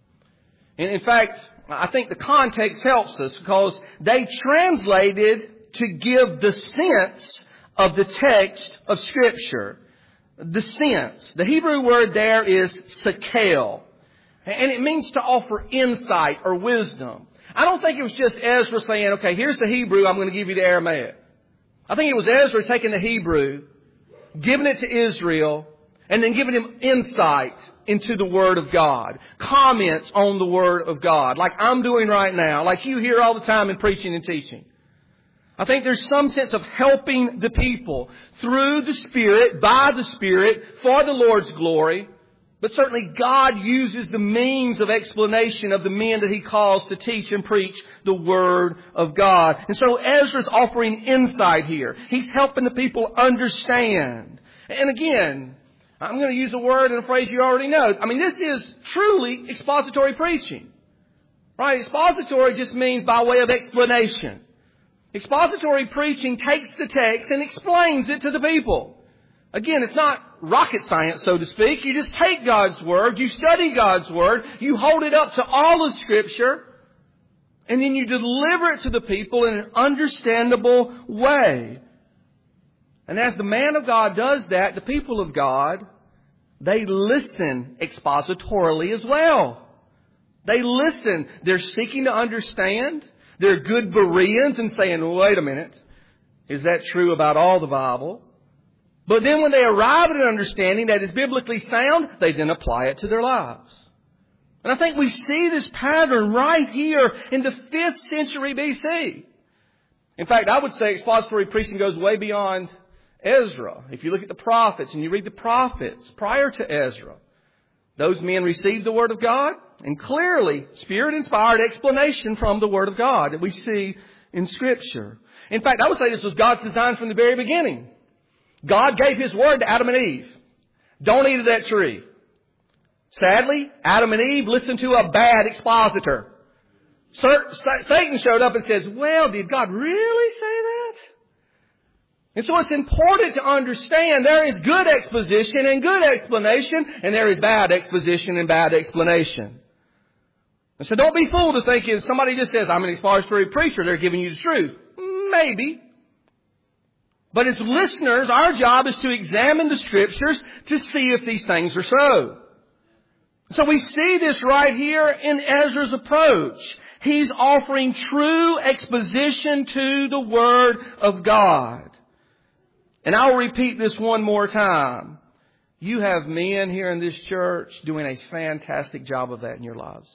And in fact, I think the context helps us because they translated to give the sense of the text of Scripture. The sense. The Hebrew word there is sakel. And it means to offer insight or wisdom. I don't think it was just Ezra saying, okay, here's the Hebrew, I'm going to give you the Aramaic. I think it was Ezra taking the Hebrew, giving it to Israel, and then giving him insight into the Word of God. Comments on the Word of God. Like I'm doing right now. Like you hear all the time in preaching and teaching. I think there's some sense of helping the people through the Spirit, by the Spirit, for the Lord's glory. But certainly God uses the means of explanation of the men that He calls to teach and preach the Word of God. And so Ezra's offering insight here. He's helping the people understand. And again, I'm going to use a word and a phrase you already know. I mean, this is truly expository preaching. Right? Expository just means by way of explanation. Expository preaching takes the text and explains it to the people. Again, it's not rocket science, so to speak. You just take God's Word, you study God's Word, you hold it up to all of Scripture, and then you deliver it to the people in an understandable way. And as the man of God does that, the people of God, they listen expositorily as well. They listen. They're seeking to understand. They're good Bereans and saying, well, wait a minute, is that true about all the Bible? But then when they arrive at an understanding that is biblically sound, they then apply it to their lives. And I think we see this pattern right here in the fifth century B C. In fact, I would say expository preaching goes way beyond Ezra. If you look at the prophets and you read the prophets prior to Ezra, those men received the Word of God and clearly Spirit-inspired explanation from the Word of God that we see in Scripture. In fact, I would say this was God's design from the very beginning. God gave His Word to Adam and Eve. Don't eat of that tree. Sadly, Adam and Eve listened to a bad expositor. Satan showed up and says, well, did God really say that? And so it's important to understand there is good exposition and good explanation, and there is bad exposition and bad explanation. And so don't be fooled to think if somebody just says, I'm an expository preacher, they're giving you the truth. Maybe. But as listeners, our job is to examine the Scriptures to see if these things are so. So we see this right here in Ezra's approach. He's offering true exposition to the Word of God. And I'll repeat this one more time. You have men here in this church doing a fantastic job of that in your lives.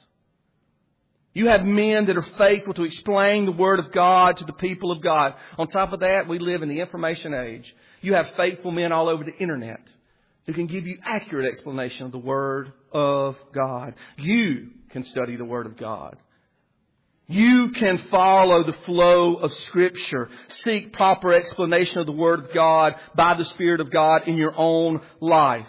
You have men that are faithful to explain the Word of God to the people of God. On top of that, we live in the information age. You have faithful men all over the internet who can give you accurate explanation of the Word of God. You can study the Word of God. You can follow the flow of Scripture. Seek proper explanation of the Word of God by the Spirit of God in your own life.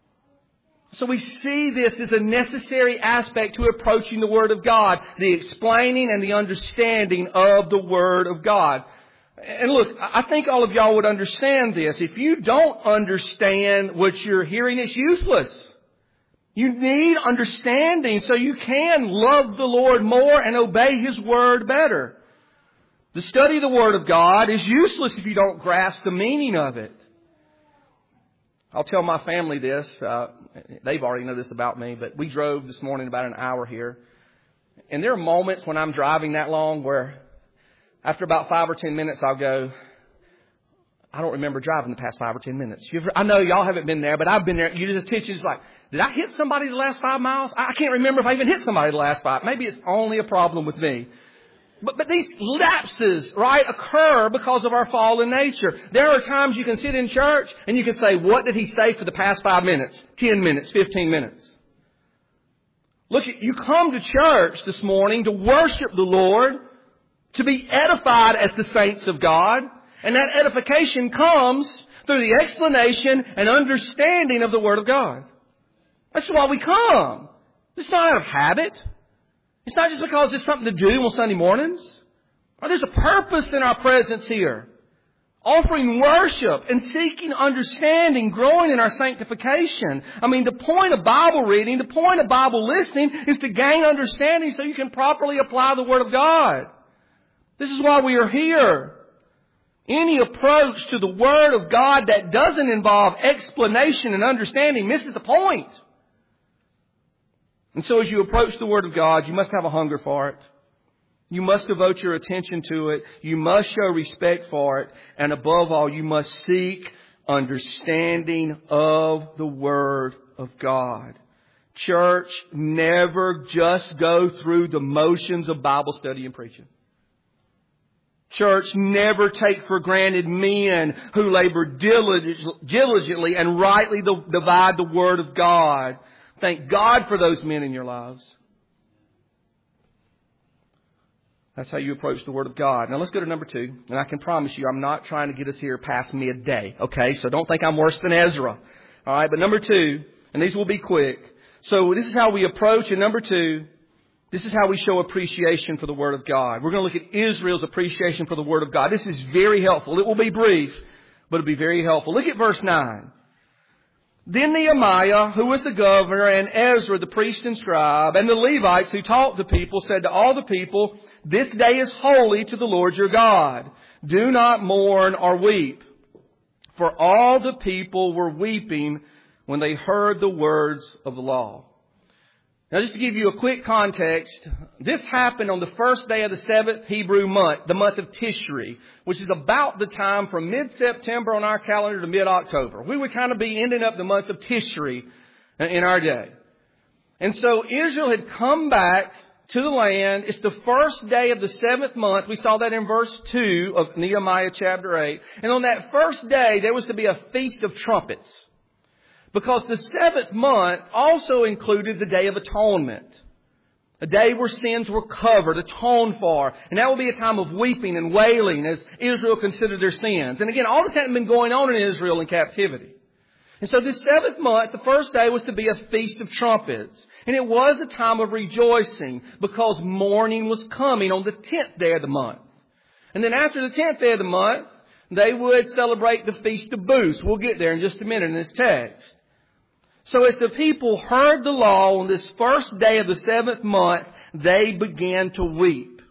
So we see this as a necessary aspect to approaching the Word of God. The explaining and the understanding of the Word of God. And look, I think all of y'all would understand this. If you don't understand what you're hearing, it's useless. You need understanding so you can love the Lord more and obey His Word better. The study of the Word of God is useless if you don't grasp the meaning of it. I'll tell my family this. Uh, they've already know this about me, but we drove this morning about an hour here. And there are moments when I'm driving that long where after about five or ten minutes I'll go, I don't remember driving the past five or ten minutes. You ever, I know y'all haven't been there, but I've been there. You just attention is like, did I hit somebody the last five miles? I can't remember if I even hit somebody the last five. Maybe it's only a problem with me. But, but these lapses, right, occur because of our fallen nature. There are times you can sit in church and you can say, what did he say for the past five minutes, ten minutes, fifteen minutes? Look, you come to church this morning to worship the Lord, to be edified as the saints of God. And that edification comes through the explanation and understanding of the Word of God. That's why we come. It's not out of habit. It's not just because it's something to do on Sunday mornings. There's a purpose in our presence here. Offering worship and seeking understanding, growing in our sanctification. I mean, the point of Bible reading, the point of Bible listening is to gain understanding so you can properly apply the Word of God. This is why we are here. Any approach to the Word of God that doesn't involve explanation and understanding misses the point. And so as you approach the Word of God, you must have a hunger for it. You must devote your attention to it. You must show respect for it. And above all, you must seek understanding of the Word of God. Church, never just go through the motions of Bible study and preaching. Church, never take for granted men who labor diligently and rightly divide the Word of God. Thank God for those men in your lives. That's how you approach the Word of God. Now let's go to number two. And I can promise you, I'm not trying to get us here past midday. Okay, so don't think I'm worse than Ezra. All right, but number two, and these will be quick. So this is how we approach. And number two, this is how we show appreciation for the Word of God. We're going to look at Israel's appreciation for the Word of God. This is very helpful. It will be brief, but it'll be very helpful. Look at verse nine. Then Nehemiah, who was the governor, and Ezra, the priest and scribe, and the Levites who taught the people, said to all the people, this day is holy to the Lord your God. Do not mourn or weep. For all the people were weeping when they heard the words of the law. Now, just to give you a quick context, this happened on the first day of the seventh Hebrew month, the month of Tishri, which is about the time from mid-September on our calendar to mid-October. We would kind of be ending up the month of Tishri in our day. And so Israel had come back to the land. It's the first day of the seventh month. We saw that in verse two of Nehemiah chapter eight. And on that first day, there was to be a feast of trumpets. Because the seventh month also included the Day of Atonement. A day where sins were covered, atoned for. And that will be a time of weeping and wailing as Israel considered their sins. And again, all this hadn't been going on in Israel in captivity. And so this seventh month, the first day, was to be a feast of trumpets. And it was a time of rejoicing because morning was coming on the tenth day of the month. And then after the tenth day of the month, they would celebrate the Feast of Booths. We'll get there in just a minute in this text. So as the people heard the law on this first day of the seventh month, they began to weep.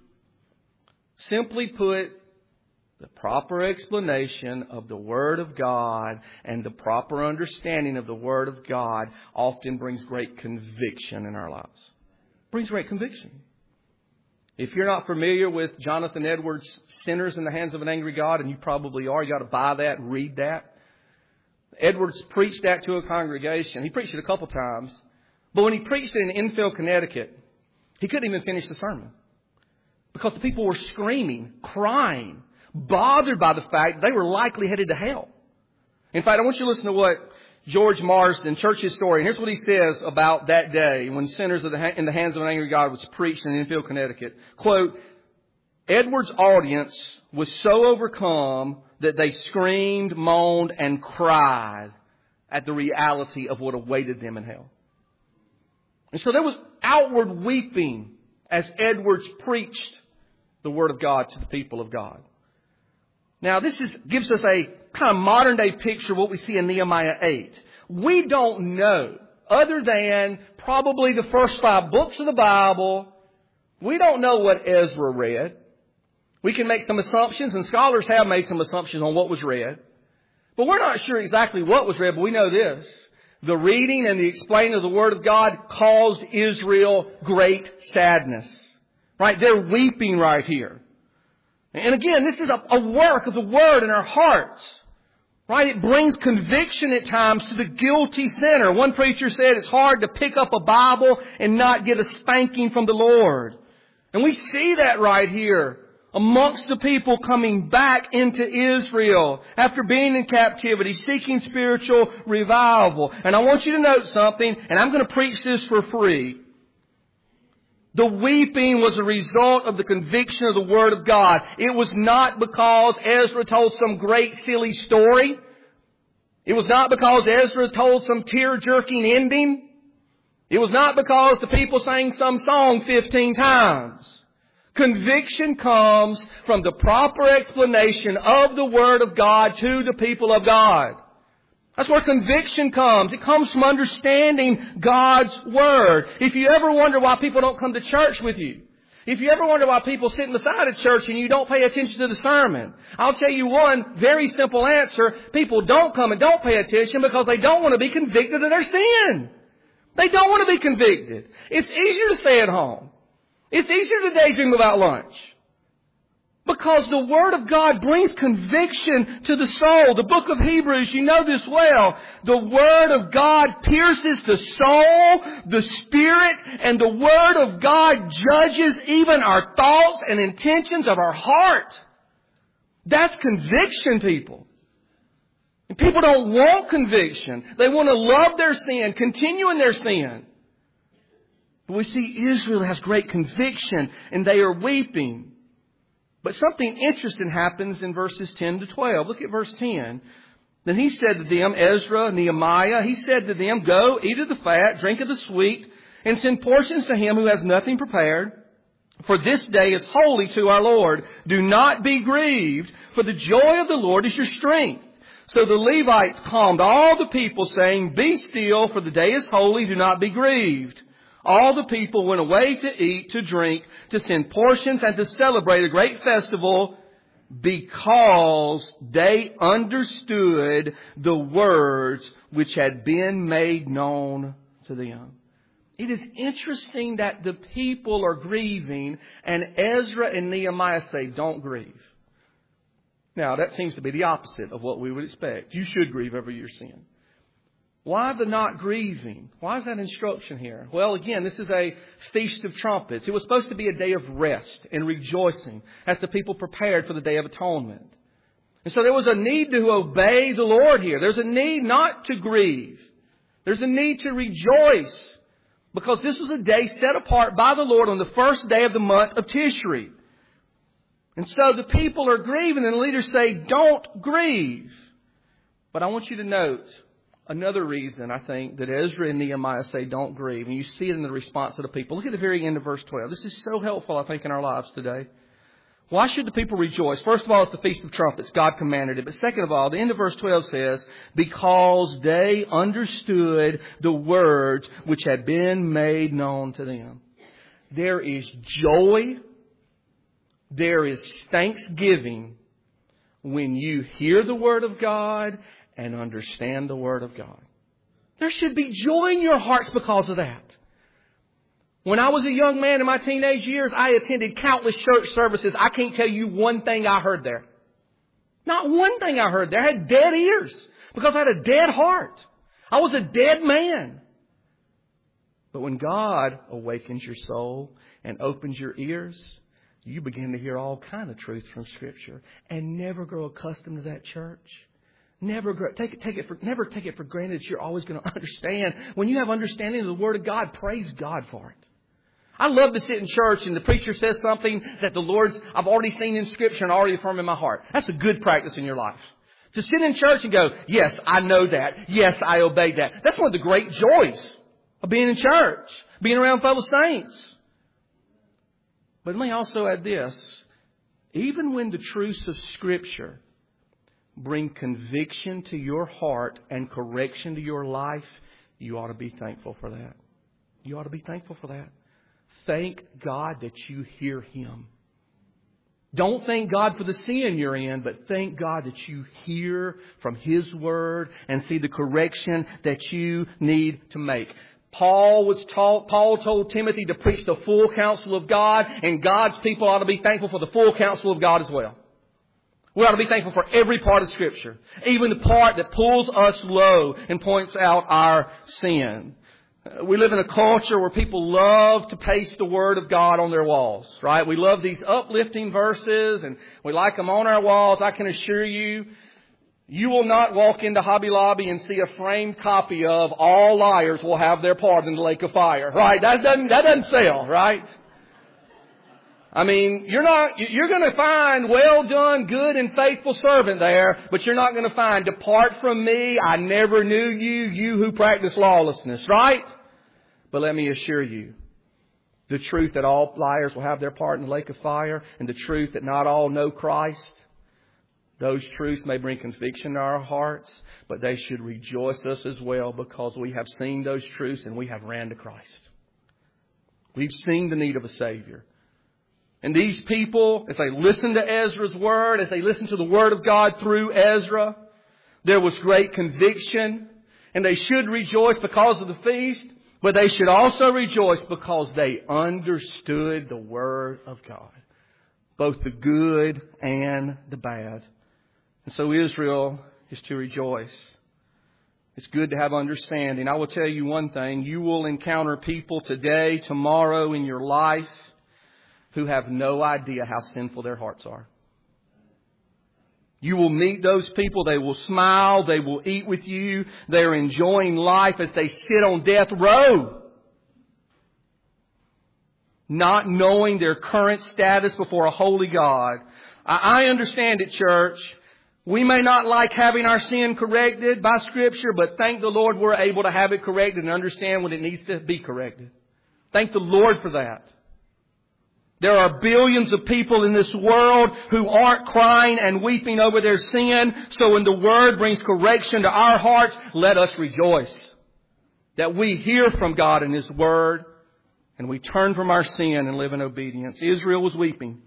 Simply put, the proper explanation of the Word of God and the proper understanding of the Word of God often brings great conviction in our lives. Brings great conviction. If you're not familiar with Jonathan Edwards' Sinners in the Hands of an Angry God, and you probably are, you got to buy that, read that. Edwards preached that to a congregation. He preached it a couple times. But when he preached it in Enfield, Connecticut, he couldn't even finish the sermon. Because the people were screaming, crying, bothered by the fact they were likely headed to hell. In fact, I want you to listen to what George Marsden, church historian, here's what he says about that day when Sinners in the Hands of an Angry God was preached in Enfield, Connecticut. Quote, Edwards' audience was so overcome that they screamed, moaned, and cried at the reality of what awaited them in hell. And so there was outward weeping as Edwards preached the Word of God to the people of God. Now, this is, gives us a kind of modern day picture of what we see in Nehemiah eight. We don't know, other than probably the first five books of the Bible, we don't know what Ezra read. We can make some assumptions, and scholars have made some assumptions on what was read. But we're not sure exactly what was read, but we know this. The reading and the explaining of the Word of God caused Israel great sadness. Right? They're weeping right here. And again, this is a, a work of the Word in our hearts. Right? It brings conviction at times to the guilty sinner. One preacher said it's hard to pick up a Bible and not get a spanking from the Lord. And we see that right here amongst the people coming back into Israel after being in captivity, seeking spiritual revival. And I want you to note something, and I'm going to preach this for free. The weeping was a result of the conviction of the Word of God. It was not because Ezra told some great silly story. It was not because Ezra told some tear-jerking ending. It was not because the people sang some song fifteen times. Conviction comes from the proper explanation of the Word of God to the people of God. That's where conviction comes. It comes from understanding God's Word. If you ever wonder why people don't come to church with you, if you ever wonder why people sit beside a church and you don't pay attention to the sermon, I'll tell you one very simple answer. People don't come and don't pay attention because they don't want to be convicted of their sin. They don't want to be convicted. It's easier to stay at home. It's easier to daydream about lunch. Because the Word of God brings conviction to the soul. The book of Hebrews, you know this well. The Word of God pierces the soul, the spirit, and the Word of God judges even our thoughts and intentions of our heart. That's conviction, people. And people don't want conviction. They want to love their sin, continue in their sin. But we see Israel has great conviction, and they are weeping. But something interesting happens in verses ten to twelve. Look at verse ten. Then he said to them, Ezra, Nehemiah, he said to them, go, eat of the fat, drink of the sweet, and send portions to him who has nothing prepared. For this day is holy to our Lord. Do not be grieved, for the joy of the Lord is your strength. So the Levites calmed all the people, saying, be still, for the day is holy, do not be grieved. All the people went away to eat, to drink, to send portions, and to celebrate a great festival because they understood the words which had been made known to them. It is interesting that the people are grieving, and Ezra and Nehemiah say, don't grieve. Now, that seems to be the opposite of what we would expect. You should grieve over your sin. Why the not grieving? Why is that instruction here? Well, again, this is a Feast of Trumpets. It was supposed to be a day of rest and rejoicing as the people prepared for the Day of Atonement. And so there was a need to obey the Lord here. There's a need not to grieve. There's a need to rejoice because this was a day set apart by the Lord on the first day of the month of Tishri. And so the people are grieving and the leaders say, don't grieve. But I want you to note another reason, I think, that Ezra and Nehemiah say don't grieve. And you see it in the response of the people. Look at the very end of verse twelve. This is so helpful, I think, in our lives today. Why should the people rejoice? First of all, it's the Feast of Trumpets. God commanded it. But second of all, the end of verse twelve says, because they understood the words which had been made known to them. There is joy. There is thanksgiving when you hear the Word of God and understand the Word of God. There should be joy in your hearts because of that. When I was a young man in my teenage years, I attended countless church services. I can't tell you one thing I heard there. Not one thing I heard there. I had dead ears because I had a dead heart. I was a dead man. But when God awakens your soul and opens your ears, you begin to hear all kind of truth from Scripture and never grow accustomed to that church. Never take it, take it for, never take it for granted that you're always going to understand. When you have understanding of the Word of God, praise God for it. I love to sit in church and the preacher says something that the Lord's, I've already seen in Scripture and already affirmed in my heart. That's a good practice in your life. To sit in church and go, yes, I know that. Yes, I obey that. That's one of the great joys of being in church, being around fellow saints. But let me also add this. Even when the truths of Scripture bring conviction to your heart and correction to your life, you ought to be thankful for that. You ought to be thankful for that. Thank God that you hear Him. Don't thank God for the sin you're in, but thank God that you hear from His Word and see the correction that you need to make. Paul was taught, Paul told Timothy to preach the full counsel of God, and God's people ought to be thankful for the full counsel of God as well. We ought to be thankful for every part of Scripture, even the part that pulls us low and points out our sin. We live in a culture where people love to paste the Word of God on their walls, right? We love these uplifting verses and we like them on our walls. I can assure you, you will not walk into Hobby Lobby and see a framed copy of All Liars Will Have Their Part in the Lake of Fire, right? That doesn't, that doesn't sell, right? I mean, you're not, you're going to find well done, good and faithful servant there, but you're not going to find depart from me, I never knew you, you who practice lawlessness, right? But let me assure you, the truth that all liars will have their part in the lake of fire and the truth that not all know Christ, those truths may bring conviction to our hearts, but they should rejoice us as well because we have seen those truths and we have ran to Christ. We've seen the need of a Savior. And these people, as they listened to Ezra's word, as they listened to the word of God through Ezra, there was great conviction. And they should rejoice because of the feast, but they should also rejoice because they understood the word of God, both the good and the bad. And so Israel is to rejoice. It's good to have understanding. I will tell you one thing. You will encounter people today, tomorrow in your life who have no idea how sinful their hearts are. You will meet those people. They will smile. They will eat with you. They're enjoying life as they sit on death row, not knowing their current status before a holy God. I understand it, church. We may not like having our sin corrected by Scripture, but thank the Lord we're able to have it corrected and understand when it needs to be corrected. Thank the Lord for that. There are billions of people in this world who aren't crying and weeping over their sin. So when the Word brings correction to our hearts, let us rejoice that we hear from God in His Word and we turn from our sin and live in obedience. Israel was weeping,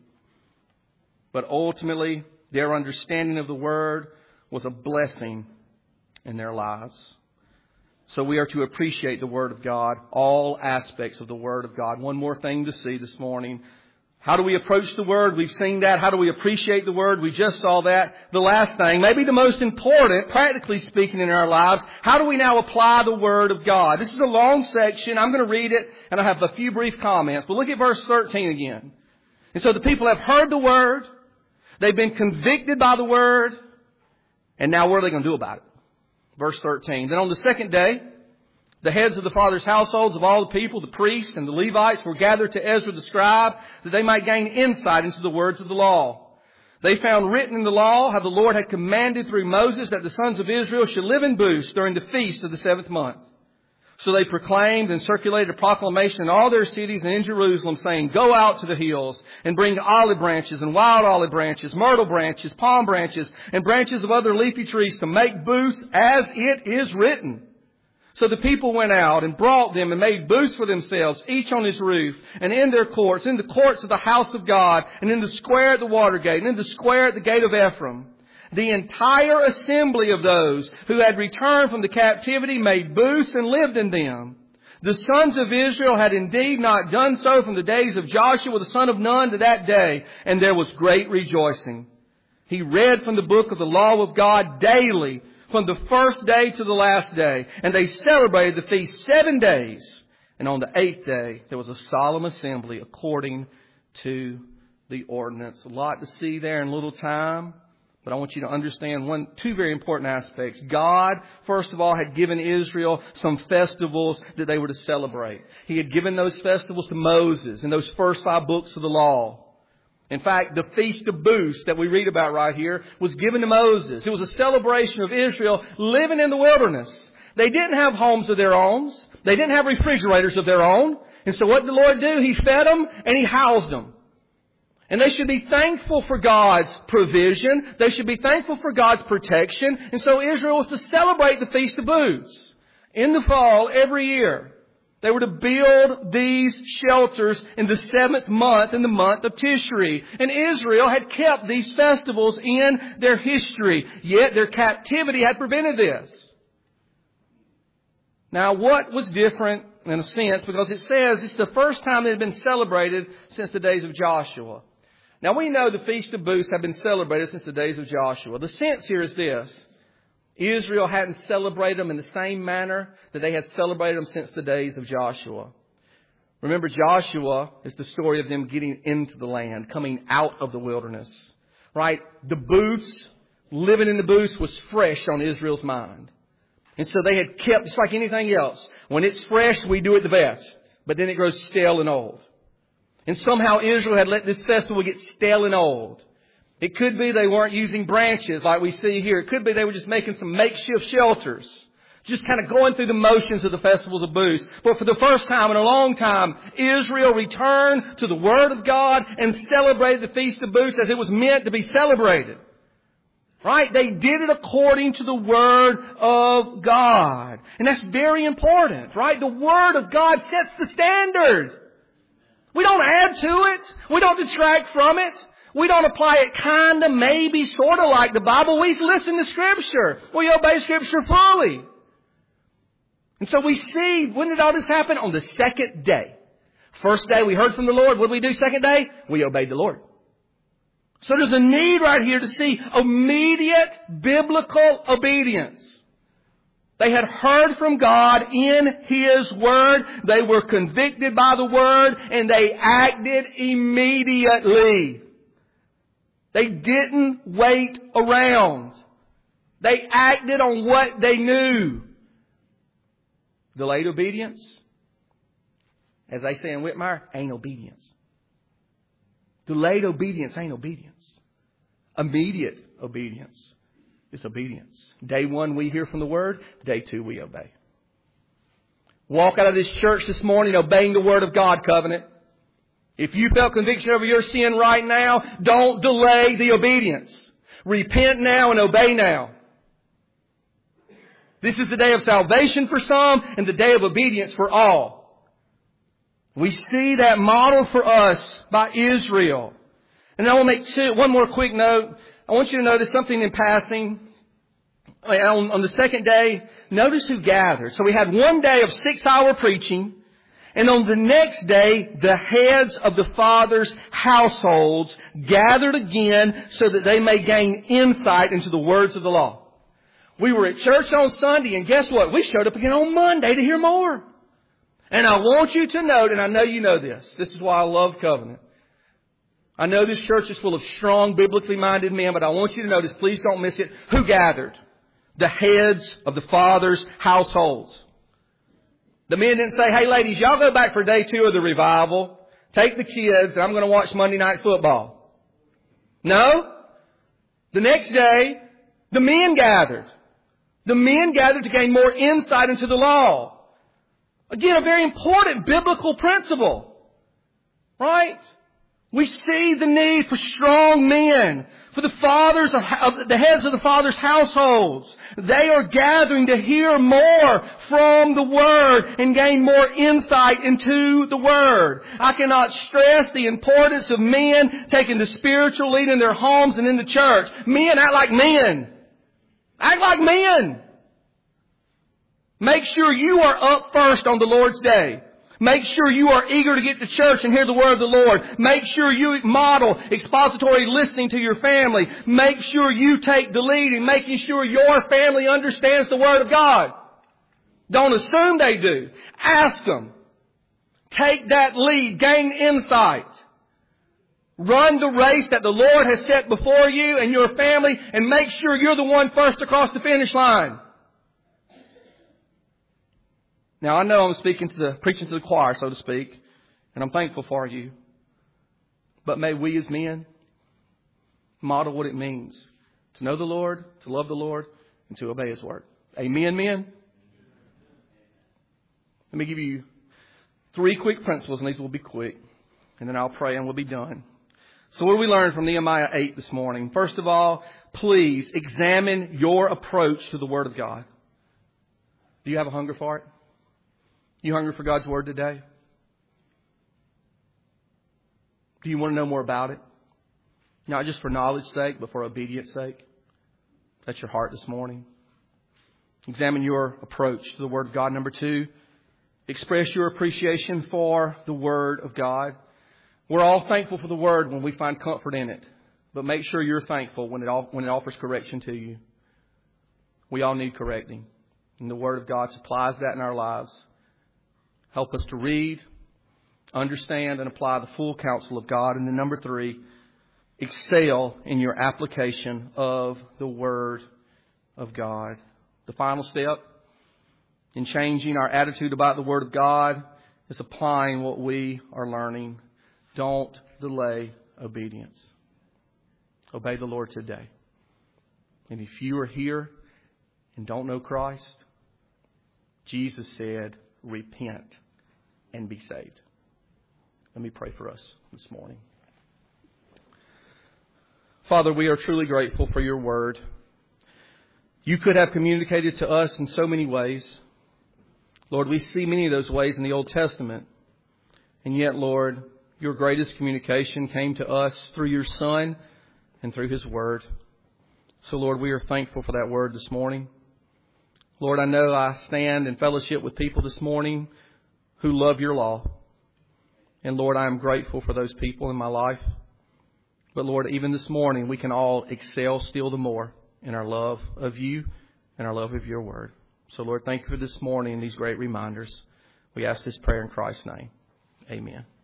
but ultimately their understanding of the Word was a blessing in their lives. So we are to appreciate the Word of God, all aspects of the Word of God. One more thing to see this morning. How do we approach the Word? We've seen that. How do we appreciate the Word? We just saw that. The last thing, maybe the most important, practically speaking in our lives, how do we now apply the Word of God? This is a long section. I'm going to read it and I have a few brief comments. But look at verse thirteen again. And so the people have heard the Word. They've been convicted by the Word. And now what are they going to do about it? Verse thirteen. Then on the second day, the heads of the fathers' households of all the people, the priests and the Levites, were gathered to Ezra the scribe that they might gain insight into the words of the law. They found written in the law how the Lord had commanded through Moses that the sons of Israel should live in booths during the feast of the seventh month. So they proclaimed and circulated a proclamation in all their cities and in Jerusalem, saying, "Go out to the hills and bring olive branches and wild olive branches, myrtle branches, palm branches, and branches of other leafy trees to make booths as it is written." So the people went out and brought them and made booths for themselves, each on his roof, and in their courts, in the courts of the house of God, and in the square at the water gate, and in the square at the gate of Ephraim. The entire assembly of those who had returned from the captivity made booths and lived in them. The sons of Israel had indeed not done so from the days of Joshua the son of Nun to that day, and there was great rejoicing. He read from the book of the law of God daily, from the first day to the last day. And they celebrated the feast seven days. And on the eighth day, there was a solemn assembly according to the ordinance. A lot to see there in little time. But I want you to understand one, two very important aspects. God, first of all, had given Israel some festivals that they were to celebrate. He had given those festivals to Moses in those first five books of the law. In fact, the Feast of Booths that we read about right here was given to Moses. It was a celebration of Israel living in the wilderness. They didn't have homes of their own. They didn't have refrigerators of their own. And so what did the Lord do? He fed them and He housed them. And they should be thankful for God's provision. They should be thankful for God's protection. And so Israel was to celebrate the Feast of Booths in the fall every year. They were to build these shelters in the seventh month, in the month of Tishri. And Israel had kept these festivals in their history. Yet their captivity had prevented this. Now, what was different in a sense? Because it says it's the first time they had been celebrated since the days of Joshua. Now we know the Feast of Booths have been celebrated since the days of Joshua. The sense here is this. Israel hadn't celebrated them in the same manner that they had celebrated them since the days of Joshua. Remember, Joshua is the story of them getting into the land, coming out of the wilderness. Right? The booths, living in the booths was fresh on Israel's mind. And so they had kept, just like anything else, when it's fresh, we do it the best. But then it grows stale and old. And somehow Israel had let this festival get stale and old. It could be they weren't using branches like we see here. It could be they were just making some makeshift shelters. Just kind of going through the motions of the festivals of booths. But for the first time in a long time, Israel returned to the Word of God and celebrated the Feast of Booths as it was meant to be celebrated. Right? They did it according to the Word of God. And that's very important, right? The Word of God sets the standard. We don't add to it. We don't detract from it. We don't apply it kind of, maybe, sort of like the Bible. We listen to Scripture. We obey Scripture fully. And so we see, when did all this happen? On the second day. First day we heard from the Lord. What did we do second day? We obeyed the Lord. So there's a need right here to see immediate biblical obedience. They had heard from God in His Word. They were convicted by the Word and they acted immediately. They didn't wait around. They acted on what they knew. Delayed obedience, as they say in Whitmire, ain't obedience. Delayed obedience ain't obedience. Immediate obedience is obedience. Day one we hear from the Word. Day two we obey. Walk out of this church this morning obeying the Word of God, covenant. If you felt conviction over your sin right now, don't delay the obedience. Repent now and obey now. This is the day of salvation for some and the day of obedience for all. We see that model for us by Israel. And I will make two, one more quick note. I want you to notice something in passing. On, on the second day, notice who gathered. So we had one day of six-hour preaching. And on the next day, the heads of the fathers' households gathered again so that they may gain insight into the words of the law. We were at church on Sunday, and guess what? We showed up again on Monday to hear more. And I want you to note, and I know you know this. This is why I love Covenant. I know this church is full of strong, biblically minded men, but I want you to notice, please don't miss it, who gathered? The heads of the fathers' households. The men didn't say, hey ladies, y'all go back for day two of the revival. Take the kids, and I'm going to watch Monday Night Football. No. The next day, the men gathered. The men gathered to gain more insight into the law. Again, a very important biblical principle. Right? We see the need for strong men, for the fathers of the heads of the fathers' households. They are gathering to hear more from the Word and gain more insight into the Word. I cannot stress the importance of men taking the spiritual lead in their homes and in the church. Men act like men. Act like men. Make sure you are up first on the Lord's day. Make sure you are eager to get to church and hear the Word of the Lord. Make sure you model expository listening to your family. Make sure you take the lead in making sure your family understands the Word of God. Don't assume they do. Ask them. Take that lead. Gain insight. Run the race that the Lord has set before you and your family, and make sure you're the one first across the finish line. Now, I know I'm speaking to the, preaching to the choir, so to speak, and I'm thankful for you. But may we as men model what it means to know the Lord, to love the Lord, and to obey His Word. Amen, men? Let me give you three quick principles, and these will be quick, and then I'll pray and we'll be done. So what do we learn from Nehemiah eight this morning? First of all, please examine your approach to the Word of God. Do you have a hunger for it? You hungry for God's Word today? Do you want to know more about it? Not just for knowledge's sake, but for obedience sake. That's your heart this morning. Examine your approach to the Word of God. Number two, express your appreciation for the Word of God. We're all thankful for the Word when we find comfort in it. But make sure you're thankful when it, when it offers correction to you. We all need correcting. And the Word of God supplies that in our lives. Help us to read, understand, and apply the full counsel of God. And then number three, excel in your application of the Word of God. The final step in changing our attitude about the Word of God is applying what we are learning. Don't delay obedience. Obey the Lord today. And if you are here and don't know Christ, Jesus said, repent and be saved. Let me pray for us this morning. Father, we are truly grateful for your word. You could have communicated to us in so many ways. Lord, we see many of those ways in the Old Testament. And yet, Lord, your greatest communication came to us through your Son and through his word. So, Lord, we are thankful for that word this morning. Lord, I know I stand in fellowship with people this morning who love your law. And, Lord, I am grateful for those people in my life. But, Lord, even this morning, we can all excel still the more in our love of you and our love of your word. So, Lord, thank you for this morning and these great reminders. We ask this prayer in Christ's name. Amen.